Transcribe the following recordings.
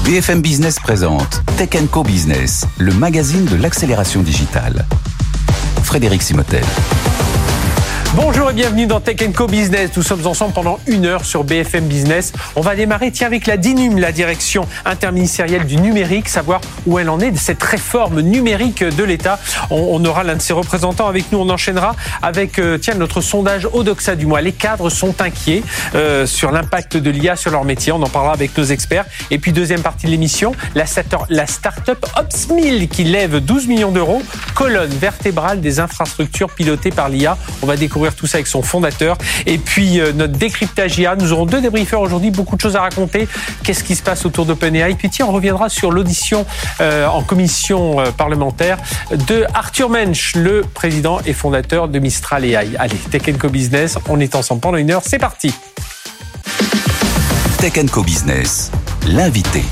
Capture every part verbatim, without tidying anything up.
B F M Business présente Tech and Co Business, le magazine de l'accélération digitale. Frédéric Simotel. Bonjour et bienvenue dans Tech and Co Business. Nous sommes ensemble pendant une heure sur B F M Business. On va démarrer tiens, avec la DINUM, la direction interministérielle du numérique, savoir où elle en est de cette réforme numérique de l'État. On, on aura l'un de ses représentants avec nous. On enchaînera avec euh, tiens, notre sondage Odoxa du mois. Les cadres sont inquiets euh, sur l'impact de l'I A sur leur métier. On en parlera avec nos experts. Et puis deuxième partie de l'émission, la, la start-up Opsmill qui lève douze millions d'euros, colonne vertébrale des infrastructures pilotées par l'I A. On va découvrir tout ça avec son fondateur. Et puis euh, notre décryptage I A. Nous aurons deux débriefeurs aujourd'hui, beaucoup de choses à raconter. Qu'est-ce qui se passe autour d'OpenAI? Et puis tiens, on reviendra sur l'audition euh, en commission euh, parlementaire de Arthur Mensch, le président et fondateur de Mistral A I. Allez, Tech and Co Business, on est ensemble pendant une heure, c'est parti. Tech and Co Business, l'invité.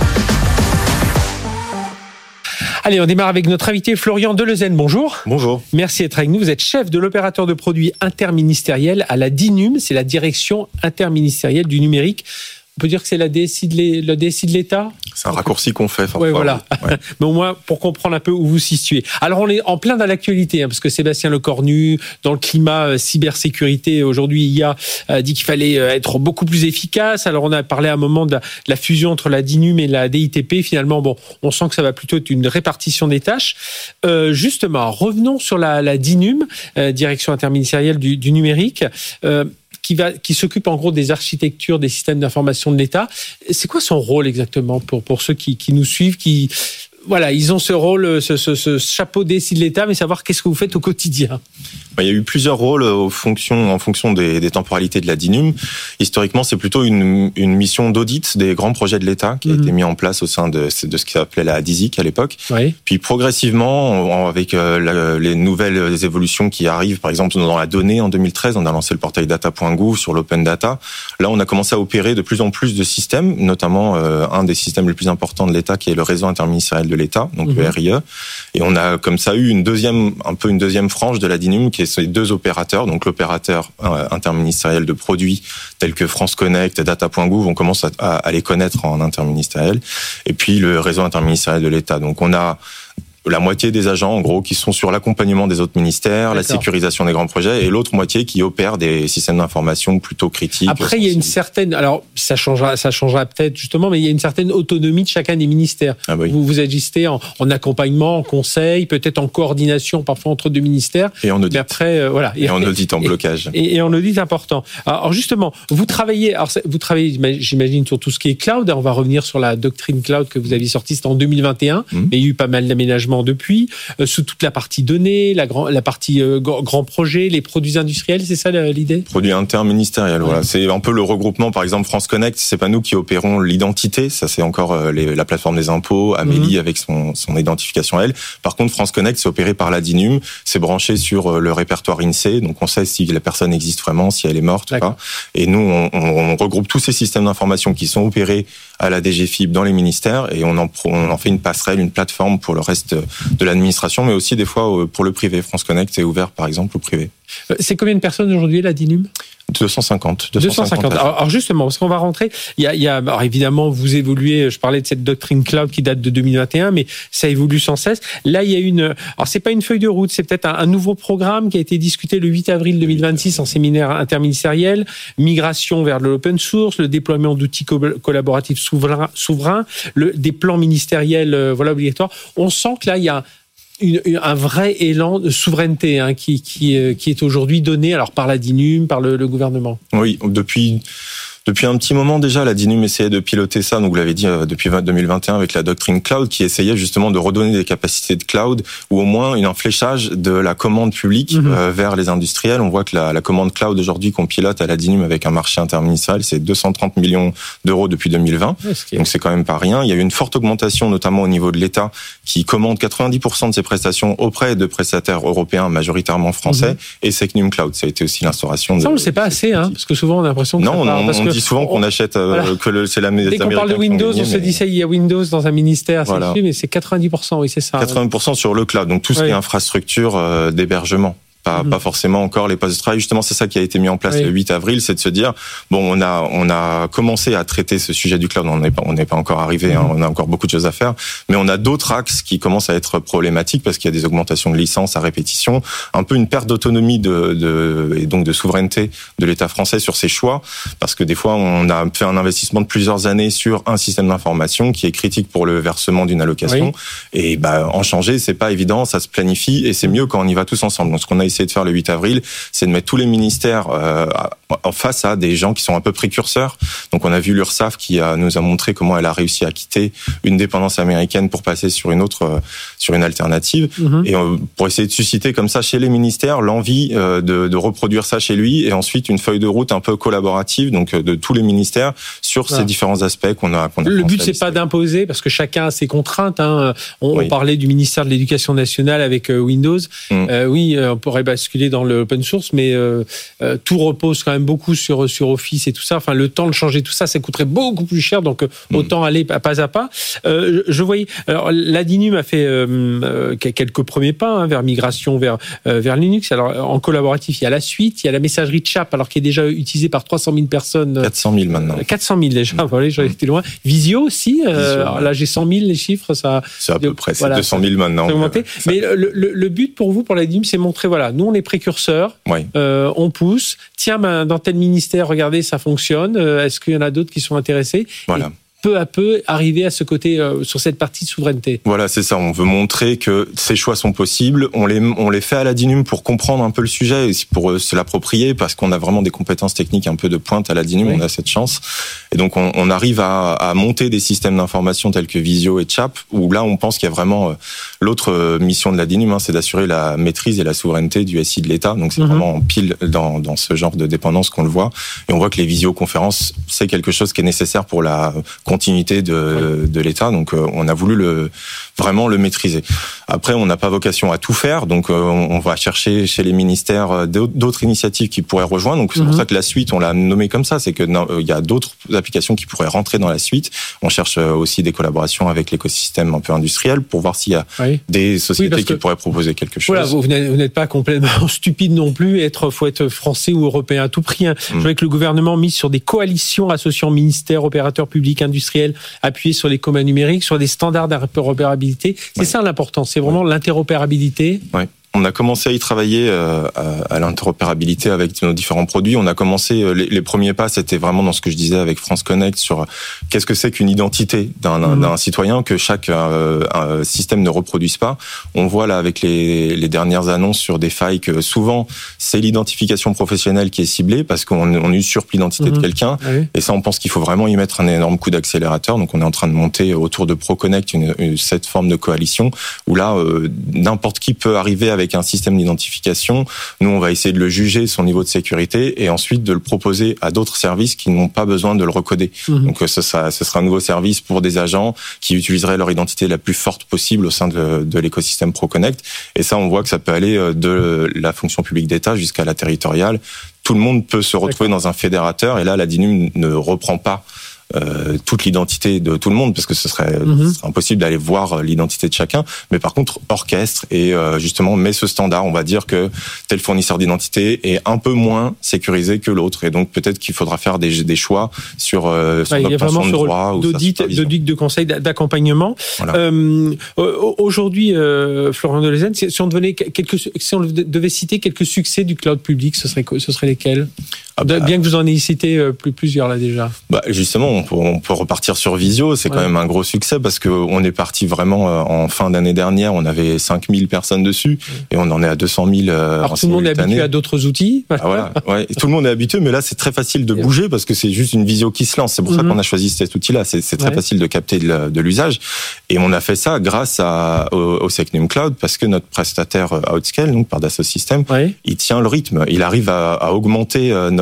Allez, on démarre avec notre invité Florian Delezenne. Bonjour. Bonjour. Merci d'être avec nous. Vous êtes chef de l'opérateur de produits interministériel à la DINUM, c'est la direction interministérielle du numérique. On peut dire que c'est la D S I de, la D S I de l'État ? C'est un raccourci qu'on fait. Oui, voilà. Ouais. Mais au moins, pour comprendre un peu où vous situez. Alors, on est en plein dans l'actualité, hein, parce que Sébastien Lecornu, dans le climat euh, cybersécurité, aujourd'hui, I A a dit qu'il fallait euh, être beaucoup plus efficace. Alors, on a parlé à un moment de la, de la fusion entre la DINUM et la D I T P. Finalement, bon, on sent que ça va plutôt être une répartition des tâches. Euh, justement, revenons sur la, la DINUM, euh, direction interministérielle du, du numérique. Euh, qui va, qui s'occupe en gros des architectures, des systèmes d'information de l'État. C'est quoi son rôle exactement pour, pour ceux qui, qui nous suivent, qui, voilà, ils ont ce rôle, ce, ce, ce chapeau D S I de l'État, mais savoir qu'est-ce que vous faites au quotidien. Il y a eu plusieurs rôles aux fonctions, en fonction des, des temporalités de la DINUM. Historiquement, c'est plutôt une, une mission d'audit des grands projets de l'État qui a mmh. été mis en place au sein de, de ce qui s'appelait la D I S I C à l'époque. Oui. Puis progressivement, avec euh, les nouvelles évolutions qui arrivent, par exemple dans la donnée en deux mille treize, on a lancé le portail data point gouv sur l'open data. Là, on a commencé à opérer de plus en plus de systèmes, notamment euh, un des systèmes les plus importants de l'État qui est le réseau interministériel de l'État, donc mmh. le R I E. Et on a comme ça eu une deuxième, un peu une deuxième frange de la DINUM qui est ces deux opérateurs, donc l'opérateur euh, interministériel de produits tels que France Connect, data point gouv, on commence à, à, à les connaître en interministériel, et puis le réseau interministériel de l'État. Donc on a la moitié des agents, en gros, qui sont sur l'accompagnement des autres ministères, D'accord. la sécurisation des grands projets, et l'autre moitié qui opère des systèmes d'information plutôt critiques. Après, il y a une certaine, alors ça changera, ça changera peut-être justement, mais il y a une certaine autonomie de chacun des ministères. Ah oui. Vous vous agissez en, en accompagnement, en conseil, peut-être en coordination parfois entre deux ministères. Et en audit. Mais après, euh, voilà. Et, et en audit, en blocage. Et, et en audit important. Alors justement, vous travaillez, alors vous travaillez, j'imagine, sur tout ce qui est cloud. On va revenir sur la doctrine cloud que vous aviez sortie, c'était en deux mille vingt et un. Mmh. Mais il y a eu pas mal d'aménagements depuis, euh, sous toute la partie données, la, grand, la partie euh, grand projet, les produits industriels, c'est ça l'idée ? Produits interministériels, ouais. Voilà. C'est un peu le regroupement, par exemple France Connect, c'est pas nous qui opérons l'identité, ça c'est encore euh, les, la plateforme des impôts, Amélie mmh. avec son, son identification à elle. Par contre, France Connect, c'est opéré par la DINUM, c'est branché sur euh, le répertoire INSEE, donc on sait si la personne existe vraiment, si elle est morte D'accord. ou pas. Et nous, on, on, on regroupe tous ces systèmes d'information qui sont opérés à la D G F I B dans les ministères et on en, on en fait une passerelle, une plateforme pour le reste de l'administration, mais aussi des fois pour le privé. France Connect est ouvert par exemple au privé. C'est combien de personnes aujourd'hui la DINUM ? deux cent cinquante. deux cent cinquante. Alors, alors justement, parce qu'on va rentrer, il y a, il y a alors évidemment, vous évoluez, je parlais de cette doctrine cloud qui date de deux mille vingt et un, mais ça évolue sans cesse. Là, il y a une, alors c'est pas une feuille de route, c'est peut-être un, un nouveau programme qui a été discuté le huit avril deux mille vingt-six en séminaire interministériel, migration vers l'open source, le déploiement d'outils co- collaboratifs souverains, souverains, le, des plans ministériels, euh, voilà, obligatoires. On sent que là, il y a Une, une, un vrai élan de souveraineté hein, qui, qui, qui est aujourd'hui donné alors par la DINUM, par le, le gouvernement. Oui, depuis... Depuis un petit moment déjà, la DINUM essayait de piloter ça, donc vous l'avez dit, depuis deux mille vingt et un avec la doctrine cloud qui essayait justement de redonner des capacités de cloud ou au moins un fléchage de la commande publique mmh. euh, vers les industriels. On voit que la, la commande cloud aujourd'hui qu'on pilote à la DINUM avec un marché interministériel, c'est deux cent trente millions d'euros depuis deux mille vingt. Ouais, donc c'est quand même pas rien. Il y a eu une forte augmentation notamment au niveau de l'État qui commande quatre-vingt-dix pour cent de ses prestations auprès de prestataires européens majoritairement français mmh. et Secnum Cloud. Ça a été aussi l'instauration de... Ça on le sait pas assez, hein, parce que souvent on a l'impression que non, ça part, on, parce on que dit souvent qu'on achète, euh, voilà. que le, c'est la Dès qu'on parle de Windows, gagné, on se dit ça, il y a Windows dans un ministère, voilà. c'est mais c'est quatre-vingt-dix pour cent, oui, c'est ça. quatre-vingts pour cent sur le cloud, donc tout ce oui. qui est infrastructure euh, d'hébergement. Pas, mmh. pas forcément encore les postes de travail. Justement, c'est ça qui a été mis en place oui. le huit avril, c'est de se dire bon, on a on a commencé à traiter ce sujet du cloud. On n'est pas on n'est pas encore arrivé. Mmh. Hein, on a encore beaucoup de choses à faire, mais on a d'autres axes qui commencent à être problématiques parce qu'il y a des augmentations de licences à répétition, un peu une perte d'autonomie de, de et donc de souveraineté de l'État français sur ses choix, parce que des fois on a fait un investissement de plusieurs années sur un système d'information qui est critique pour le versement d'une allocation oui. et bah en changer c'est pas évident, ça se planifie et c'est mieux quand on y va tous ensemble. Donc ce qu'on a essayé de faire le huit avril, c'est de mettre tous les ministères euh, en face à des gens qui sont un peu précurseurs. Donc on a vu l'URSSAF qui a, nous a montré comment elle a réussi à quitter une dépendance américaine pour passer sur une autre, euh, sur une alternative, mmh. et euh, pour essayer de susciter comme ça chez les ministères l'envie euh, de, de reproduire ça chez lui, et ensuite une feuille de route un peu collaborative, donc euh, de tous les ministères sur voilà. ces différents aspects qu'on a. Qu'on a Le but c'est pas d'imposer, parce que chacun a ses contraintes. Hein. On, oui. on parlait du ministère de l'Éducation nationale avec euh, Windows. Mmh. Euh, oui, on pourrait basculer dans le open source, mais euh, euh, tout repose quand même beaucoup sur sur Office et tout ça. Enfin, le temps de changer tout ça, ça coûterait beaucoup plus cher. Donc, mmh. autant aller pas à pas. Euh, je voyais. Alors, la DINUM a fait euh, quelques premiers pas hein, vers migration vers euh, vers Linux. Alors, en collaboratif, il y a la suite, il y a la messagerie Chat, alors qui est déjà utilisée par trois cent mille personnes. quatre cent mille maintenant. quatre cent mille déjà. Mmh. Voilà, j'en étais loin. Visio aussi. Euh, Visio, ouais. Là, j'ai cent mille les chiffres. Ça. C'est à peu près. C'est voilà, deux cent mille maintenant. Ça mais le, le, le but pour vous, pour la DINUM, c'est montrer voilà, nous on est précurseurs. Oui. Euh, on pousse. Tiens, ben, dans tel ministère, regardez, ça fonctionne. Euh, est-ce qu'il y en a d'autres qui sont intéressés ? Voilà. Et peu à peu arriver à ce côté, euh, sur cette partie de souveraineté. Voilà, c'est ça. On veut montrer que ces choix sont possibles. On les, on les fait à la DINUM pour comprendre un peu le sujet et pour se l'approprier, parce qu'on a vraiment des compétences techniques un peu de pointe à la DINUM. Oui. On a cette chance. Et donc, on, on arrive à, à monter des systèmes d'information tels que Visio et Chap, où là, on pense qu'il y a vraiment l'autre mission de la DINUM, hein, c'est d'assurer la maîtrise et la souveraineté du S I de l'État. Donc, c'est mm-hmm. vraiment pile dans, dans ce genre de dépendance qu'on le voit. Et on voit que les visioconférences, c'est quelque chose qui est nécessaire pour la continuité de, de l'État, donc euh, on a voulu le vraiment le maîtriser. Après, on n'a pas vocation à tout faire, donc euh, on va chercher chez les ministères d'autres initiatives qui pourraient rejoindre. Donc c'est mm-hmm. pour ça que la suite, on l'a nommée comme ça, c'est que non, il y a d'autres applications qui pourraient rentrer dans la suite. On cherche aussi des collaborations avec l'écosystème un peu industriel pour voir s'il y a oui. des sociétés oui, qui pourraient proposer quelque chose. Voilà, vous n'êtes pas complètement stupide non plus. Être, faut être français ou européen à tout prix. Hein. Mm. Je vois que le gouvernement mise sur des coalitions associant ministères, opérateurs publics, industriels, appuyés sur les communs numériques, sur des standards d'interopérabilité. C'est ouais. ça l'important, c'est vraiment ouais. l'interopérabilité. Ouais. On a commencé à y travailler euh, à, à l'interopérabilité avec nos différents produits. On a commencé, les, les premiers pas, c'était vraiment dans ce que je disais avec France Connect sur qu'est-ce que c'est qu'une identité d'un, mmh. d'un citoyen que chaque euh, un système ne reproduise pas. On voit là avec les, les dernières annonces sur des failles que souvent c'est l'identification professionnelle qui est ciblée parce qu'on on usurpe l'identité mmh. de quelqu'un. Ah oui. Et ça, on pense qu'il faut vraiment y mettre un énorme coup d'accélérateur. Donc on est en train de monter autour de ProConnect une, une, cette forme de coalition où là, euh, n'importe qui peut arriver avec avec un système d'identification. Nous, on va essayer de le juger, son niveau de sécurité, et ensuite de le proposer à d'autres services qui n'ont pas besoin de le recoder. Mmh. Donc, ce sera, ce sera un nouveau service pour des agents qui utiliseraient leur identité la plus forte possible au sein de, de l'écosystème ProConnect. Et ça, on voit que ça peut aller de la fonction publique d'État jusqu'à la territoriale. Tout le monde peut se retrouver D'accord. dans un fédérateur, et là, la DINUM ne reprend pas Euh, toute l'identité de tout le monde, parce que ce serait, mmh. ce serait impossible d'aller voir l'identité de chacun, mais par contre orchestre et euh, justement met ce standard. On va dire que tel fournisseur d'identité est un peu moins sécurisé que l'autre, et donc peut-être qu'il faudra faire des, des choix sur euh, son ouais, obtention de droit ou d'audit, d'audit, de conseil, d'accompagnement. Voilà. Euh, aujourd'hui, euh, Florian Delezen, si on devenait quelques, si on devait citer quelques succès du cloud public, ce serait ce serait lesquels? Ah bah, bien que vous en ayez cité plusieurs là déjà. Bah justement, on peut, on peut repartir sur Visio. C'est ouais. quand même un gros succès parce que on est parti vraiment en fin d'année dernière. On avait cinq mille personnes dessus et on en est à deux cent mille. Alors tout le monde est habitué à d'autres outils. Ah, voilà, ouais. Et tout le monde est habitué, mais là c'est très facile de bouger parce que c'est juste une Visio qui se lance. C'est pour mm-hmm. ça qu'on a choisi cet outil-là. C'est, c'est très ouais. facile de capter de, de l'usage. Et on a fait ça grâce à, au, au Secnum Cloud parce que notre prestataire Outscale, donc par Dassault Systèmes, ouais. il tient le rythme. Il arrive à, à augmenter notre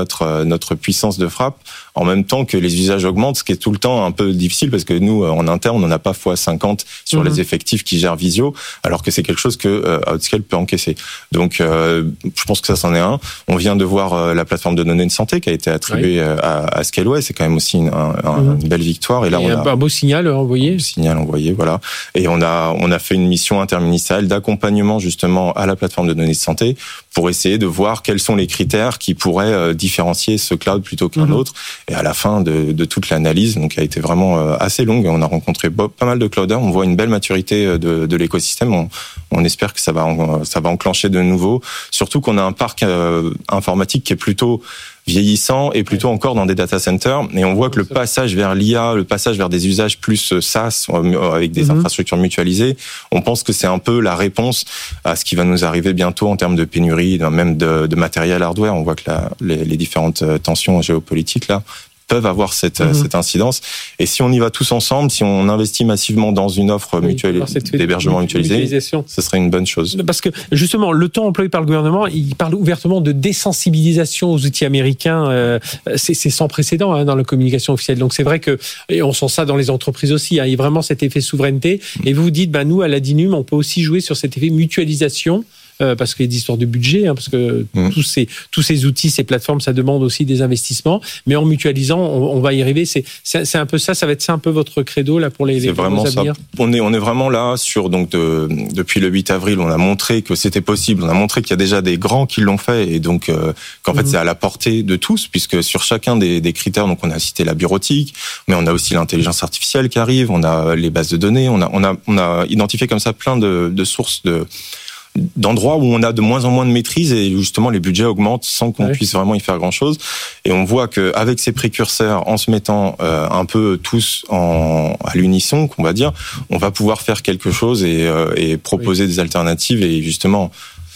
notre notre puissance de frappe en même temps que les usages augmentent, ce qui est tout le temps un peu difficile parce que nous, en interne, on n'a pas fois cinquante sur mmh. les effectifs qui gèrent Visio, alors que c'est quelque chose que euh, Outscale peut encaisser. Donc, euh, je pense que ça, c'en est un. On vient de voir euh, la plateforme de données de santé qui a été attribuée oui. à, à Scaleway. C'est quand même aussi une, un, mmh. une belle victoire. Et là, et on un, a un beau signal envoyé. Un beau signal envoyé, voilà. Et on a on a fait une mission interministérielle d'accompagnement justement à la plateforme de données de santé pour essayer de voir quels sont les critères qui pourraient euh, différencier ce cloud plutôt qu'un mmh. autre. Et à la fin de, de toute l'analyse, donc qui a été vraiment euh, assez longue, on a rencontré pas mal de clouders. On voit une belle maturité de, de l'écosystème. On, on espère que ça va ça va enclencher de nouveau. Surtout qu'on a un parc euh, informatique qui est plutôt vieillissant et plutôt encore dans des data centers. Et on voit que le passage vers l'I A, le passage vers des usages plus SaaS, avec des mm-hmm. infrastructures mutualisées, on pense que c'est un peu la réponse à ce qui va nous arriver bientôt en termes de pénurie, même de, de matériel hardware. On voit que la, les, les différentes tensions géopolitiques là peuvent avoir cette, mmh. cette incidence. Et si on y va tous ensemble, si on investit massivement dans une offre oui, mutuelle, d'hébergement mutualisé, ce serait une bonne chose. Parce que justement, le ton employé par le gouvernement, il parle ouvertement de désensibilisation aux outils américains. Euh, c'est, c'est sans précédent hein, dans la communication officielle. Donc c'est vrai que, et on sent ça dans les entreprises aussi, hein, il y a vraiment cet effet souveraineté. Et vous vous dites, ben, nous, à la DINUM, on peut aussi jouer sur cet effet mutualisation. Euh, parce qu'il y a des histoires de budget, hein, parce que mmh. tous ces tous ces outils, ces plateformes, ça demande aussi des investissements. Mais en mutualisant, on, on va y arriver. C'est, c'est c'est un peu ça, ça va être ça un peu votre credo là pour les. C'est les vraiment ça. On est on est vraiment là sur donc de, depuis le huit avril, on a montré que c'était possible. On a montré qu'il y a déjà des grands qui l'ont fait et donc euh, qu'en mmh. fait c'est à la portée de tous, puisque sur chacun des, des critères, donc on a cité la bureautique, mais on a aussi l'intelligence artificielle qui arrive, on a les bases de données, on a on a on a identifié comme ça plein de, de sources de d'endroits où on a de moins en moins de maîtrise et justement les budgets augmentent sans qu'on ouais. puisse vraiment y faire grand-chose. Et on voit qu'avec ces précurseurs, en se mettant euh, un peu tous en, à l'unisson, qu'on va dire, on va pouvoir faire quelque chose et, euh, et proposer oui. des alternatives et justement,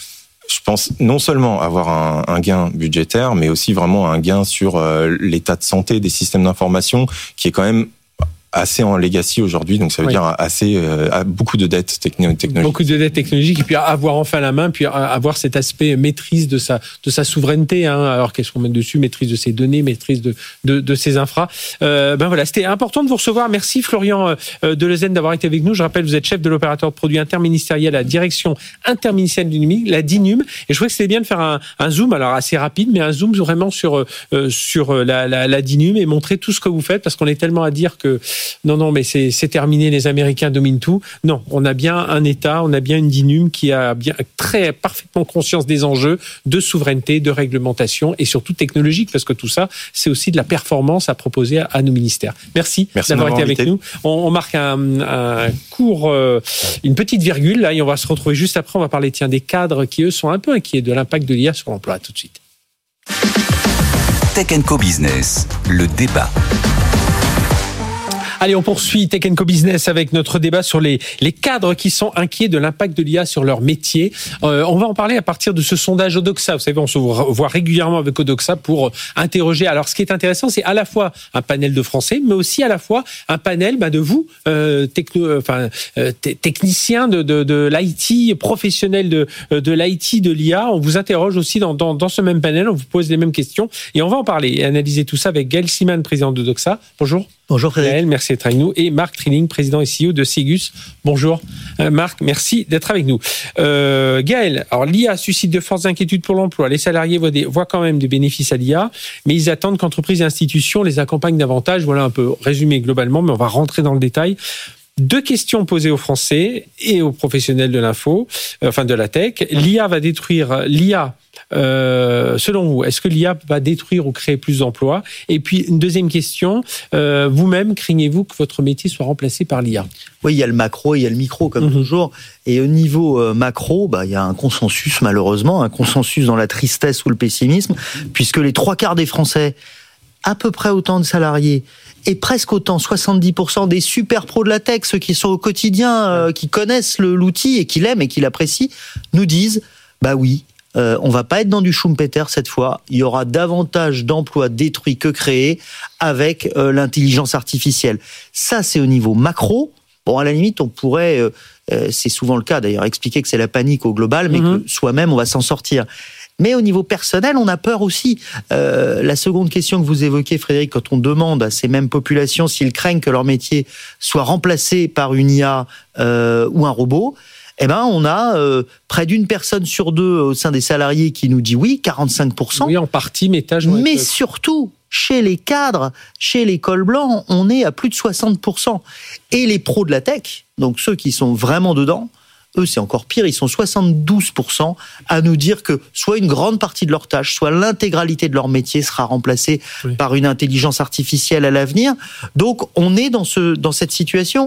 je pense non seulement avoir un, un gain budgétaire, mais aussi vraiment un gain sur euh, l'état de santé des systèmes d'information qui est quand même assez en legacy aujourd'hui, donc ça veut oui. dire assez euh, beaucoup de dettes technologiques. Beaucoup de dettes technologiques, et puis avoir enfin la main, puis avoir cet aspect maîtrise de sa de sa souveraineté. Hein. Alors qu'est-ce qu'on met dessus? Maîtrise de ses données, maîtrise de de, de ses infras. Euh, ben voilà, c'était important de vous recevoir. Merci Florian euh, Delezen d'avoir été avec nous. Je rappelle, vous êtes chef de l'opérateur de produits interministériel à la direction interministérielle du numérique, la DINUM. Et je trouvais que c'était bien de faire un, un zoom, alors assez rapide, mais un zoom vraiment sur euh, sur la, la la DINUM et montrer tout ce que vous faites, parce qu'on est tellement à dire que non, non, mais c'est, c'est terminé, les Américains dominent tout. Non, on a bien un État, on a bien une DINUM qui a bien très parfaitement conscience des enjeux de souveraineté, de réglementation et surtout technologique, parce que tout ça, c'est aussi de la performance à proposer à, à nos ministères. Merci, Merci d'avoir été avec nous. On, on marque un, un court, euh, une petite virgule là, et on va se retrouver juste après. On va parler tiens des cadres qui eux sont un peu inquiets de l'impact de l'I A sur l'emploi. À tout de suite. Tech and Co Business, le débat. Allez, on poursuit Tech and Co Business avec notre débat sur les, les cadres qui sont inquiets de l'impact de l'I A sur leur métier. Euh, on va en parler à partir de ce sondage Odoxa. Vous savez, on se voit régulièrement avec Odoxa pour interroger. Alors, ce qui est intéressant, c'est à la fois un panel de Français, mais aussi à la fois un panel bah, de vous, euh, techno, enfin, euh, t- techniciens de, de, de l'I T, professionnels de, de l'I T, de l'I A. On vous interroge aussi dans, dans, dans ce même panel, on vous pose les mêmes questions et on va en parler et analyser tout ça avec Gaël Siman, président d'Odoxa. Bonjour. Bonjour Frédéric. Gaël, merci d'être avec nous. Et Marc Trilling, président et C E O de Sigus. Bonjour. Euh, Marc, merci d'être avec nous. Euh, Gaël, alors l'I A suscite de fortes inquiétudes pour l'emploi. Les salariés voient, des, voient quand même des bénéfices à l'I A, mais ils attendent qu'entreprises et institutions les accompagnent davantage. Voilà un peu résumé globalement, mais on va rentrer dans le détail. Deux questions posées aux Français et aux professionnels de l'info, euh, enfin de la tech. L'I A va détruire l'I A. Euh, selon vous, est-ce que l'I A va détruire ou créer plus d'emplois? Et puis, une deuxième question, euh, vous-même, craignez-vous que votre métier soit remplacé par l'I A? Oui, il y a le macro et il y a le micro, comme mmh. toujours. Et au niveau euh, macro, bah, il y a un consensus, malheureusement, un consensus dans la tristesse ou le pessimisme, puisque les trois quarts des Français, à peu près autant de salariés, et presque autant, soixante-dix pour cent des super pros de la tech, ceux qui sont au quotidien, euh, qui connaissent le, l'outil et qui l'aiment et qui l'apprécient, nous disent, bah oui, Euh, on va pas être dans du Schumpeter cette fois. Il y aura davantage d'emplois détruits que créés avec euh, l'intelligence artificielle. Ça, c'est au niveau macro. Bon, à la limite, on pourrait, euh, euh, c'est souvent le cas d'ailleurs, expliquer que c'est la panique au global, mais mmh. que soi-même, on va s'en sortir. Mais au niveau personnel, on a peur aussi. Euh, la seconde question que vous évoquez, Frédéric, quand on demande à ces mêmes populations s'ils craignent que leur métier soit remplacé par une I A euh, ou un robot, eh ben, on a euh, près d'une personne sur deux au sein des salariés qui nous dit oui, quarante-cinq pour cent. Oui, en partie, mais tâches. Mais surtout, chez les cadres, chez les cols blancs, on est à plus de soixante pour cent. Et les pros de la tech, donc ceux qui sont vraiment dedans, eux, c'est encore pire, ils sont soixante-douze pour cent à nous dire que soit une grande partie de leurs tâches, soit l'intégralité de leur métier sera remplacée oui. par une intelligence artificielle à l'avenir. Donc, on est dans, ce, dans cette situation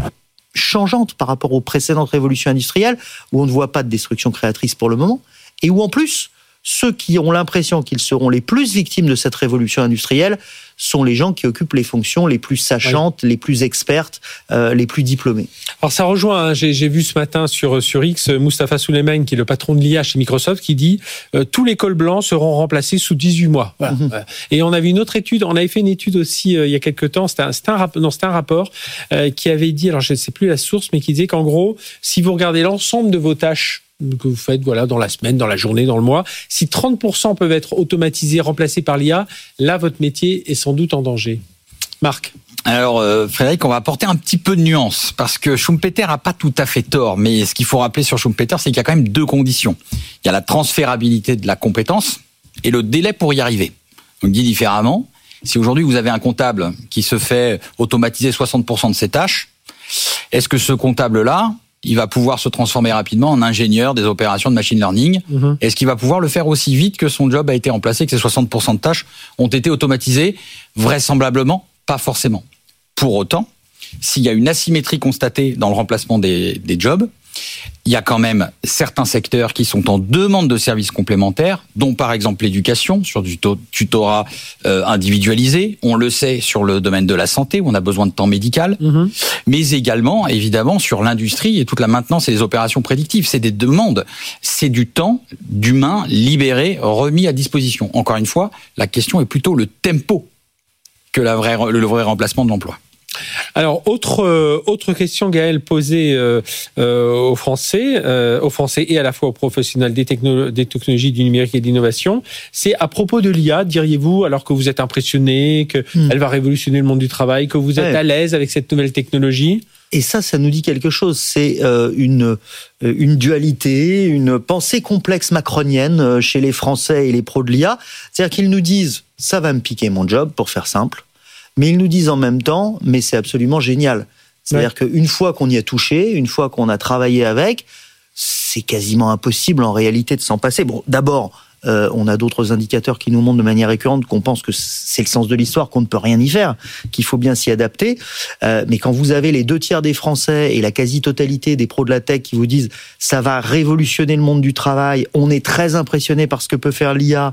changeante par rapport aux précédentes révolutions industrielles, où on ne voit pas de destruction créatrice pour le moment, et où en plus, ceux qui ont l'impression qu'ils seront les plus victimes de cette révolution industrielle sont les gens qui occupent les fonctions les plus sachantes, oui. les plus expertes, euh, les plus diplômées. Alors ça rejoint, hein, j'ai, j'ai vu ce matin sur, sur X, Mustapha Souleymane, qui est le patron de l'I A chez Microsoft, qui dit euh, tous les cols blancs seront remplacés sous dix-huit mois. Voilà. Mm-hmm. Et on avait une autre étude, on avait fait une étude aussi euh, il y a quelques temps, c'était un, c'était un, non, c'était un rapport euh, qui avait dit, alors je ne sais plus la source, mais qui disait qu'en gros, si vous regardez l'ensemble de vos tâches que vous faites voilà, dans la semaine, dans la journée, dans le mois, si trente pour cent peuvent être automatisés, remplacés par l'I A, là, votre métier est sans doute en danger. Marc ? Alors, euh, Frédéric, on va apporter un petit peu de nuance, parce que Schumpeter n'a pas tout à fait tort, mais ce qu'il faut rappeler sur Schumpeter, c'est qu'il y a quand même deux conditions. Il y a la transférabilité de la compétence et le délai pour y arriver. Donc, dit différemment, si aujourd'hui vous avez un comptable qui se fait automatiser soixante pour cent de ses tâches, est-ce que ce comptable-là, il va pouvoir se transformer rapidement en ingénieur des opérations de machine learning. Mmh. Est-ce qu'il va pouvoir le faire aussi vite que son job a été remplacé, que ces soixante pour cent de tâches ont été automatisées? Vraisemblablement, pas forcément. Pour autant, s'il y a une asymétrie constatée dans le remplacement des, des jobs, il y a quand même certains secteurs qui sont en demande de services complémentaires, dont par exemple l'éducation, sur du tutorat euh, individualisé. On le sait sur le domaine de la santé, où on a besoin de temps médical. Mmh. Mais également, évidemment, sur l'industrie et toute la maintenance et les opérations prédictives. C'est des demandes. C'est du temps d'humain libéré, remis à disposition. Encore une fois, la question est plutôt le tempo que la vraie, le vrai remplacement de l'emploi. Alors, autre euh, autre question, Gaël, posée euh, euh, aux Français, euh, aux Français et à la fois aux professionnels des, techno- des technologies du numérique et de l'innovation, c'est à propos de l'I A, diriez-vous, alors que vous êtes impressionné, qu'elle mmh. va révolutionner le monde du travail, que vous êtes ouais. à l'aise avec cette nouvelle technologie? Et ça, ça nous dit quelque chose. C'est euh, une une dualité, une pensée complexe macronienne chez les Français et les pros de l'I A. C'est-à-dire qu'ils nous disent, ça va me piquer mon job, pour faire simple. Mais ils nous disent en même temps, mais c'est absolument génial. C'est-à-dire ouais. qu'une fois qu'on y a touché, une fois qu'on a travaillé avec, c'est quasiment impossible en réalité de s'en passer. Bon, d'abord, euh, on a d'autres indicateurs qui nous montrent de manière récurrente qu'on pense que c'est le sens de l'histoire, qu'on ne peut rien y faire, qu'il faut bien s'y adapter. Euh, mais quand vous avez les deux tiers des Français et la quasi-totalité des pros de la tech qui vous disent ça va révolutionner le monde du travail, on est très impressionné par ce que peut faire l'I A,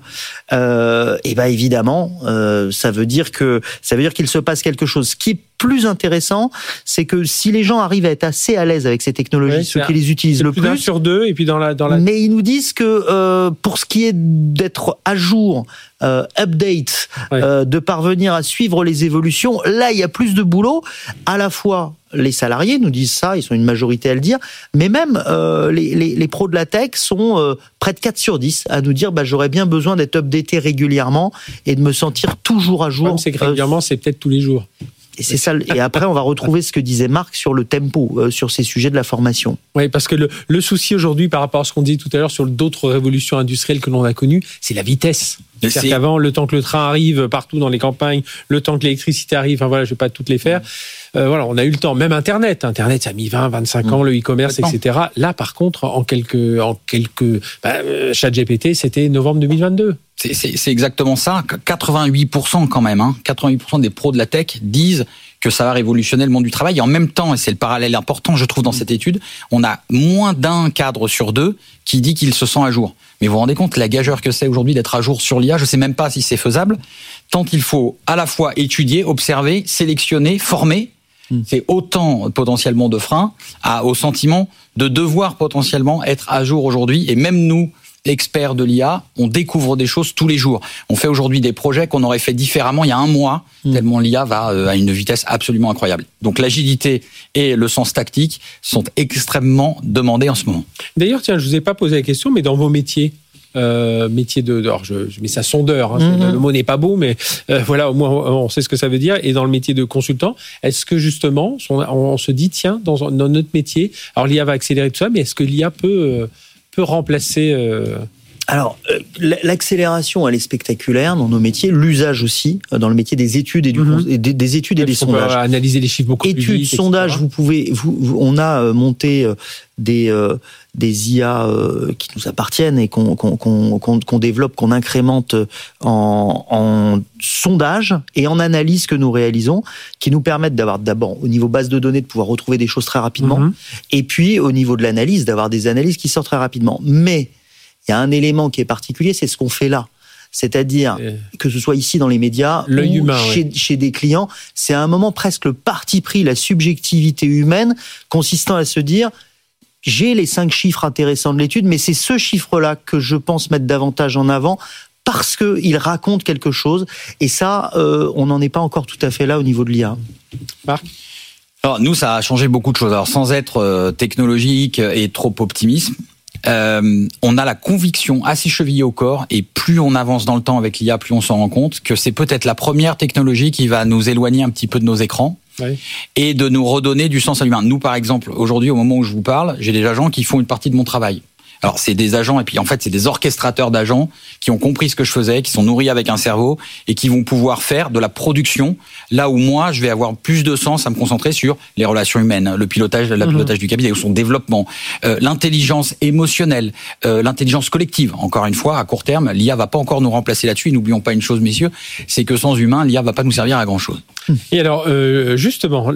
euh, et ben évidemment, euh, ça veut dire que ça veut dire qu'il se passe quelque chose. Ce qui est plus intéressant, c'est que si les gens arrivent à être assez à l'aise avec ces technologies, ouais, ceux qui les utilisent le plus, plus d'un sur deux, et puis dans la dans la. Mais ils nous disent que euh, pour ce qui est d'être à jour, euh, update, ouais. euh, de parvenir à suivre les évolutions, là il y a plus de boulot. À la fois les salariés nous disent ça, ils sont une majorité à le dire, mais même euh, les, les, les pros de la tech sont euh, près de quatre sur dix à nous dire bah, j'aurais bien besoin d'être updaté régulièrement et de me sentir toujours à jour. Comme c'est que régulièrement, euh, c'est peut-être tous les jours. Et c'est ça. Et après, on va retrouver ce que disait Marc sur le tempo, euh, sur ces sujets de la formation. Oui, parce que le, le souci aujourd'hui, par rapport à ce qu'on disait tout à l'heure sur d'autres révolutions industrielles que l'on a connues, c'est la vitesse. C'est... C'est-à-dire qu'avant, le temps que le train arrive partout dans les campagnes, le temps que l'électricité arrive, enfin voilà, je vais pas toutes les faire. Euh, voilà, on a eu le temps. Même Internet, Internet, ça a mis vingt, vingt-cinq ans, mmh. le e-commerce, et cetera. Là, par contre, en quelques, en quelques, bah, ChatGPT, c'était novembre deux mille vingt-deux. C'est, c'est, c'est exactement ça. quatre-vingt-huit pour cent quand même, hein. quatre-vingt-huit pour cent des pros de la tech disent que ça va révolutionner le monde du travail. Et en même temps, et c'est le parallèle important, je trouve, dans cette étude, on a moins d'un cadre sur deux qui dit qu'il se sent à jour. Mais vous vous rendez compte la gageure que c'est aujourd'hui d'être à jour sur l'I A? Je ne sais même pas si c'est faisable. Tant qu'il faut à la fois étudier, observer, sélectionner, former, mmh. c'est autant potentiellement de freins à, au sentiment de devoir potentiellement être à jour aujourd'hui. Et même nous, experts de l'I A, on découvre des choses tous les jours. On fait aujourd'hui des projets qu'on aurait fait différemment il y a un mois, mmh. tellement l'I A va à une vitesse absolument incroyable. Donc l'agilité et le sens tactique sont extrêmement demandés en ce moment. D'ailleurs, tiens, je vous ai pas posé la question, mais dans vos métiers, euh, métier de, de alors je, je mets ça sondeur, hein, Mm-hmm. le mot n'est pas beau, mais euh, voilà, au moins on sait ce que ça veut dire. Et dans le métier de consultant, est-ce que justement, on, on se dit, tiens, dans, dans notre métier, alors l'I A va accélérer tout ça, mais est-ce que l'I A peut, euh, peut remplacer euh... Alors, euh, l'accélération, elle est spectaculaire dans nos métiers, l'usage aussi, dans le métier des études et, du, Mm-hmm. et des, des études et des on peut sondages. analyser les chiffres beaucoup Études, plus vite. sondages, et cetera. vous pouvez, vous, vous- on a monté des euh, des I A euh, qui nous appartiennent et qu'on qu'on qu'on qu'on qu'on développe, qu'on incrémente en, en sondage et en analyse que nous réalisons, qui nous permettent d'avoir d'abord au niveau base de données de pouvoir retrouver des choses très rapidement, Mhm. et puis au niveau de l'analyse d'avoir des analyses qui sortent très rapidement. Mais il y a un élément qui est particulier, c'est ce qu'on fait là. C'est-à-dire, Et- que ce soit ici dans les médias L'œil ou humain, chez, chez des clients, c'est à un moment presque le parti pris, la subjectivité humaine, consistant à se dire, j'ai les cinq chiffres intéressants de l'étude, mais c'est ce chiffre-là que je pense mettre davantage en avant parce qu'il raconte quelque chose. Et ça, euh, on n'en est pas encore tout à fait là au niveau de l'I A. Marc ? Alors, nous, ça a changé beaucoup de choses. Alors, sans être euh, technologique et trop optimiste, euh, on a la conviction assez chevillée au corps, et plus on avance dans le temps avec l'I A, plus on s'en rend compte que c'est peut-être la première technologie qui va nous éloigner un petit peu de nos écrans. Oui. Et de nous redonner du sens à l'humain. Nous, par exemple, aujourd'hui, au moment où je vous parle, j'ai des agents qui font une partie de mon travail. Alors, c'est des agents, et puis en fait, c'est des orchestrateurs d'agents qui ont compris ce que je faisais, qui sont nourris avec un cerveau, et qui vont pouvoir faire de la production, là où moi, je vais avoir plus de sens à me concentrer sur les relations humaines, le pilotage, le pilotage du cabinet, ou son développement, euh, l'intelligence émotionnelle, euh, l'intelligence collective. Encore une fois, à court terme, l'I A va pas encore nous remplacer là-dessus. Et n'oublions pas une chose, messieurs, c'est que sans humain, l'I A va pas nous servir à grand-chose. Et alors, euh, justement,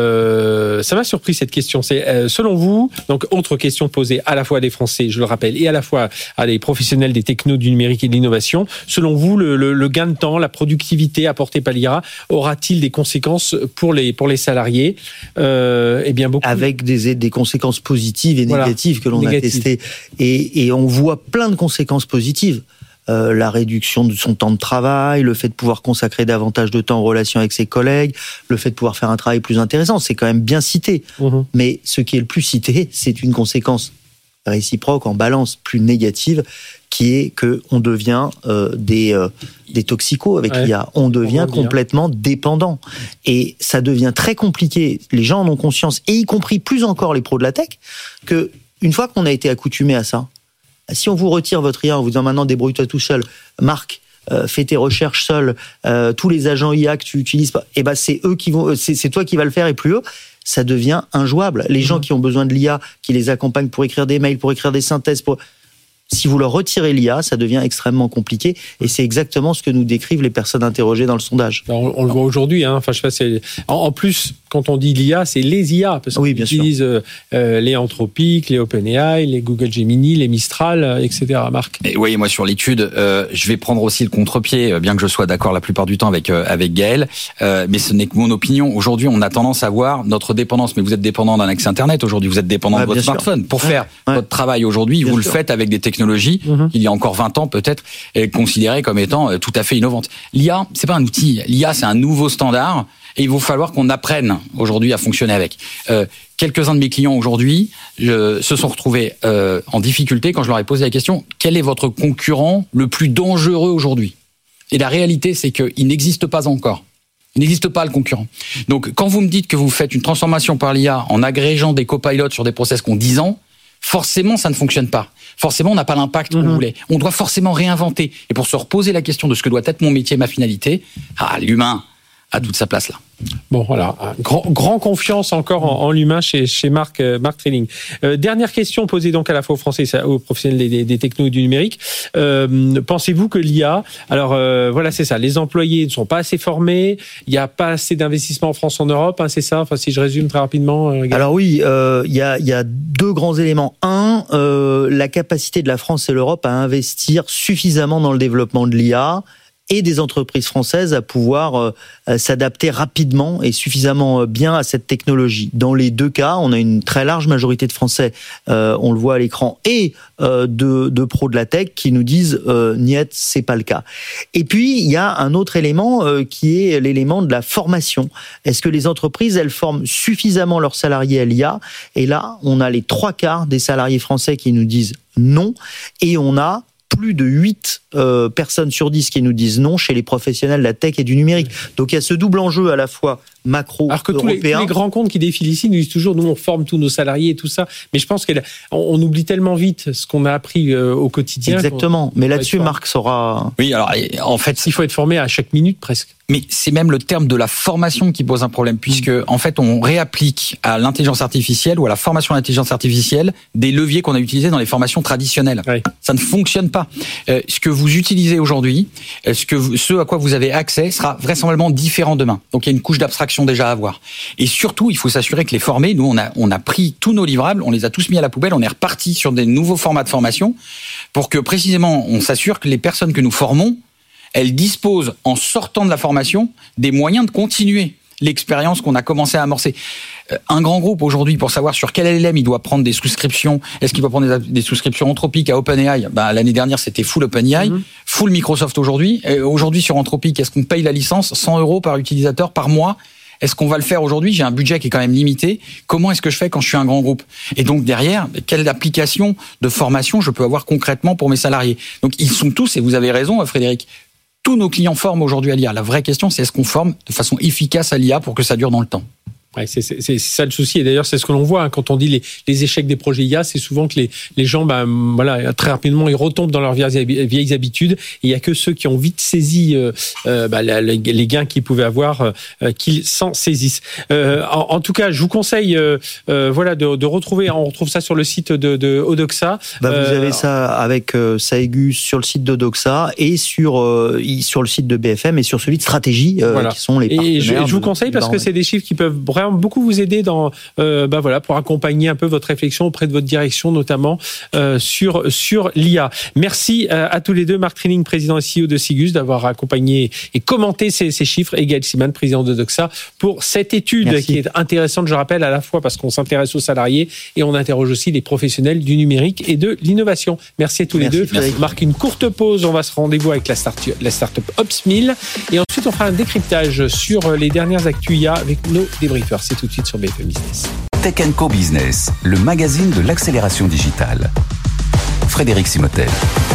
le... ça m'a surpris cette question. C'est euh, selon vous, donc autre question posée à la fois à des Français, je le rappelle, et à la fois à des professionnels des technos, du numérique et de l'innovation. Selon vous, le, le, le gain de temps, la productivité apportée par l'I A aura-t-il des conséquences pour les pour les salariés ? euh, Eh bien, beaucoup. Avec des, des conséquences positives et Voilà. négatives que l'on Négatives. a testées. Et, et on voit plein de conséquences positives. Euh, la réduction de son temps de travail, le fait de pouvoir consacrer davantage de temps en relation avec ses collègues, le fait de pouvoir faire un travail plus intéressant, c'est quand même bien cité. Mhm. Mais ce qui est le plus cité, c'est une conséquence réciproque en balance plus négative, qui est que on devient euh, des euh, des toxicos avec Ouais. l'I A. On devient On va dire. complètement dépendant, et ça devient très compliqué. Les gens en ont conscience, et y compris plus encore les pros de la tech, que une fois qu'on a été accoutumé à ça, si on vous retire votre I A en vous disant maintenant débrouille-toi tout seul, Marc, euh, fais tes recherches seul, euh, tous les agents I A que tu utilises pas, et ben c'est eux qui vont, c'est, c'est toi qui vas le faire et plus eux. Ça devient injouable. Les gens qui ont besoin de l'I A, qui les accompagnent pour écrire des mails, pour écrire des synthèses, pour... si vous leur retirez l'I A, ça devient extrêmement compliqué. Et c'est exactement ce que nous décrivent les personnes interrogées dans le sondage. Alors, on, on le voit aujourd'hui. Hein. Enfin, je sais pas, c'est... En, en plus, quand on dit l'I A, c'est les I A, parce qu'on Oui, bien sûr. utilise euh, euh, les Anthropic, les OpenAI, les Google Gemini, les Mistral, euh, et cetera. Marc. Et oui, moi sur l'étude, euh, je vais prendre aussi le contre-pied, euh, bien que je sois d'accord la plupart du temps avec euh, avec Gaël, euh, mais ce n'est que mon opinion. Aujourd'hui, on a tendance à voir notre dépendance, mais vous êtes dépendant d'un accès Internet aujourd'hui, vous êtes dépendant Ouais, de votre bien sûr. smartphone. Pour Ouais, faire ouais. votre travail aujourd'hui, Bien vous le sûr. faites avec des technologies, Mhm. il y a encore vingt ans peut-être, et considérées comme étant euh, tout à fait innovantes. L'I A, c'est pas un outil, l'I A c'est un nouveau standard, et il va falloir qu'on apprenne aujourd'hui à fonctionner avec. Euh, quelques-uns de mes clients aujourd'hui je, se sont retrouvés euh, en difficulté quand je leur ai posé la question « Quel est votre concurrent le plus dangereux aujourd'hui ?» Et la réalité, c'est qu'il n'existe pas encore. Il n'existe pas le concurrent. Donc, quand vous me dites que vous faites une transformation par l'I A en agrégeant des copilotes sur des process qui ont dix ans, forcément, ça ne fonctionne pas. Forcément, on n'a pas l'impact qu'on Mhm. voulait. On doit forcément réinventer. Et pour se reposer la question de ce que doit être mon métier, ma finalité, ah, l'humain a toute sa place là. Bon, voilà, grand, grand confiance encore en, en l'humain chez, chez Marc, euh, Marc Trilling. Euh, dernière question posée donc à la fois aux Français et aux professionnels des, des, des technos et du numérique. Euh, pensez-vous que l'I A, alors euh, voilà, c'est ça, les employés ne sont pas assez formés, il n'y a pas assez d'investissement en France, en Europe, hein, c'est ça, enfin, si je résume très rapidement. Euh, Alors oui, il euh, y, a, y a deux grands éléments. Un, euh, la capacité de la France et l'Europe à investir suffisamment dans le développement de l'I A, et des entreprises françaises à pouvoir euh, s'adapter rapidement et suffisamment bien à cette technologie. Dans les deux cas, on a une très large majorité de Français, euh, on le voit à l'écran, et euh, de, de pros de la tech qui nous disent euh, « niet, c'est pas le cas ». Et puis, il y a un autre élément euh, qui est l'élément de la formation. Est-ce que les entreprises, elles forment suffisamment leurs salariés à l'I A ? Et là, on a les trois quarts des salariés français qui nous disent non, et on a plus de huit euh, personnes sur dix qui nous disent non chez les professionnels de la tech et du numérique. Donc il y a ce double enjeu à la fois macro Alors que tous européen. les, tous les grands comptes qui défilent ici nous disent toujours nous on forme tous nos salariés et tout ça. Mais je pense qu'on on oublie tellement vite ce qu'on a appris euh, au quotidien. Exactement. Mais là-dessus, Marc saura. Oui, alors en fait, il faut être formé à chaque minute presque. Mais c'est même le terme de la formation qui pose un problème, puisque en fait on réapplique à l'intelligence artificielle ou à la formation à l'intelligence artificielle des leviers qu'on a utilisés dans les formations traditionnelles. Oui. Ça ne fonctionne pas. Euh, ce que vous utilisez aujourd'hui, ce que vous, ce à quoi vous avez accès sera vraisemblablement différent demain. Donc il y a une couche d'abstraction déjà à avoir. Et surtout, il faut s'assurer que les formés, nous on a on a pris tous nos livrables, on les a tous mis à la poubelle, on est reparti sur des nouveaux formats de formation pour que précisément on s'assure que les personnes que nous formons, elles disposent, en sortant de la formation, des moyens de continuer l'expérience qu'on a commencé à amorcer. Un grand groupe aujourd'hui, pour savoir sur quel L L M il doit prendre des souscriptions, est-ce qu'il doit prendre des, des souscriptions Anthropic à OpenAI? Ben, l'année dernière, c'était full OpenAI, mmh. full Microsoft aujourd'hui. Et aujourd'hui, sur Anthropic, est-ce qu'on paye la licence cent euros par utilisateur par mois? Est-ce qu'on va le faire aujourd'hui? J'ai un budget qui est quand même limité. Comment est-ce que je fais quand je suis un grand groupe? Et donc derrière, quelle application de formation je peux avoir concrètement pour mes salariés? Donc ils sont tous, et vous avez raison Frédéric, tous nos clients forment aujourd'hui à l'I A. La vraie question, c'est est-ce qu'on forme de façon efficace à l'I A pour que ça dure dans le temps? Ouais, c'est, c'est, c'est ça le souci. Et d'ailleurs, c'est ce que l'on voit hein, quand on dit les, les échecs des projets I A, c'est souvent que les, les gens, ben, voilà, très rapidement, ils retombent dans leurs vieilles, vieilles habitudes. Et il y a que ceux qui ont vite saisi euh, euh, ben, la, les gains qu'ils pouvaient avoir, euh, qu'ils s'en saisissent. Euh, en, en tout cas, je vous conseille, euh, euh, voilà, de, de retrouver. On retrouve ça sur le site de, de Odoxa. Bah, vous euh, avez ça avec euh, Saegus sur le site d'Odoxa et sur euh, sur le site de B F M et sur celui de Stratégie, euh, voilà. qui sont les partenaires. Et je, je vous conseille parce que c'est des chiffres qui peuvent beaucoup vous aider dans, euh, bah voilà, pour accompagner un peu votre réflexion auprès de votre direction, notamment euh, sur sur l'I A. Merci euh, à tous les deux, Marc Trilling, président et C E O de Sigus, d'avoir accompagné et commenté ces, ces chiffres, et Gaël Siman, président de Doxa, pour cette étude Merci. Qui est intéressante, je rappelle, à la fois parce qu'on s'intéresse aux salariés et on interroge aussi les professionnels du numérique et de l'innovation. Merci à tous Merci, les deux. Frédéric. On marque une courte pause, on va se rendez-vous avec la, start- la startup Ops mille et ensuite on fera un décryptage sur les dernières actus I A avec nos débriefers. C'est tout de suite sur B F M Business. Tech and Co Business, le magazine de l'accélération digitale. Frédéric Simotel.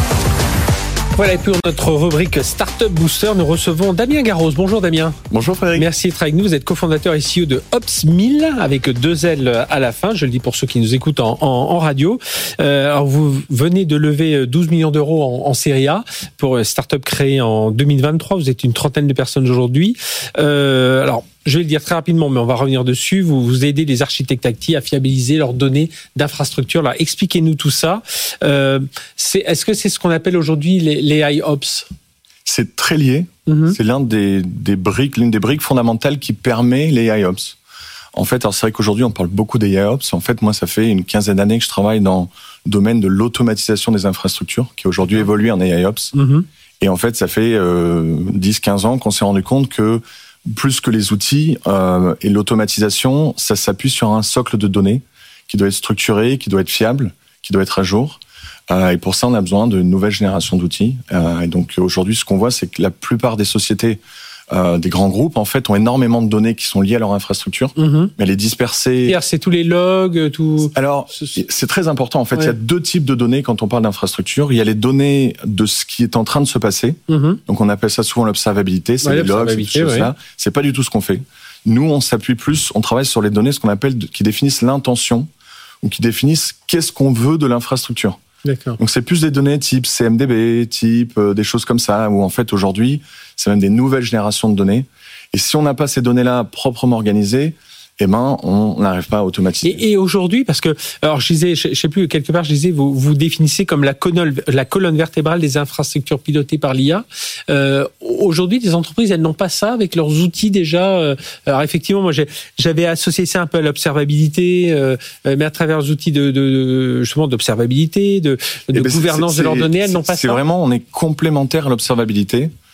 Voilà, et puis pour notre rubrique Startup Booster, nous recevons Damien Garros. Bonjour Damien. Bonjour Frédéric. Merci d'être avec nous. Vous êtes cofondateur et C E O de Ops mille, avec deux L à la fin. Je le dis pour ceux qui nous écoutent en, en, en radio. Euh, alors vous venez de lever douze millions d'euros en, en série A pour une startup créée en deux mille vingt-trois. Vous êtes une trentaine de personnes aujourd'hui. Euh, alors, je vais le dire très rapidement, mais on va revenir dessus. Vous, vous aidez les architectes I T à fiabiliser leurs données d'infrastructure. Là, expliquez-nous tout ça. Euh, c'est, est-ce que c'est ce qu'on appelle aujourd'hui les, les A I Ops? C'est très lié. Mm-hmm. C'est l'un des, des briques, l'une des briques fondamentales qui permet les A I Ops. En fait, alors c'est vrai qu'aujourd'hui, on parle beaucoup des A I Ops. En fait, moi, ça fait une quinzaine d'années que je travaille dans le domaine de l'automatisation des infrastructures, qui aujourd'hui évolue en A I Ops. Mm-hmm. Et en fait, ça fait euh, dix quinze ans qu'on s'est rendu compte que plus que les outils euh, et l'automatisation, ça s'appuie sur un socle de données qui doit être structuré, qui doit être fiable, qui doit être à jour. Euh, et pour ça, on a besoin de nouvelles générations d'outils. Euh, et donc aujourd'hui, ce qu'on voit, c'est que la plupart des sociétés, euh, des grands groupes, en fait, ont énormément de données qui sont liées à leur infrastructure, mmh. mais les disperser. C'est-à-dire, c'est tous les logs, tout. Alors, c'est très important. En fait, ouais. il y a deux types de données quand on parle d'infrastructure. Il y a les données de ce qui est en train de se passer. Mmh. Donc, on appelle ça souvent l'observabilité. C'est ouais, les logs, ces choses-là. Ouais. C'est pas du tout ce qu'on fait. Nous, on s'appuie plus, on travaille sur les données, ce qu'on appelle, qui définissent l'intention ou qui définissent qu'est-ce qu'on veut de l'infrastructure. D'accord. Donc c'est plus des données type C M D B, type euh, des choses comme ça, où en fait aujourd'hui, c'est même des nouvelles générations de données. Et si on n'a pas ces données-là proprement organisées, eh ben, on n'arrive pas à automatiser. Et, et aujourd'hui, parce que, alors, je disais, je, je sais plus, quelque part, je disais, vous, vous définissez comme la colonne, la colonne vertébrale des infrastructures pilotées par l'I A. Euh, aujourd'hui, les entreprises, elles n'ont pas ça avec leurs outils déjà. Euh, alors, effectivement, moi, j'ai, j'avais associé ça un peu à l'observabilité, euh, mais à travers les outils de, de justement, d'observabilité, de, de ben gouvernance c'est, de leurs données, elles n'ont pas c'est ça. C'est vraiment, on est complémentaire à l'observabilité.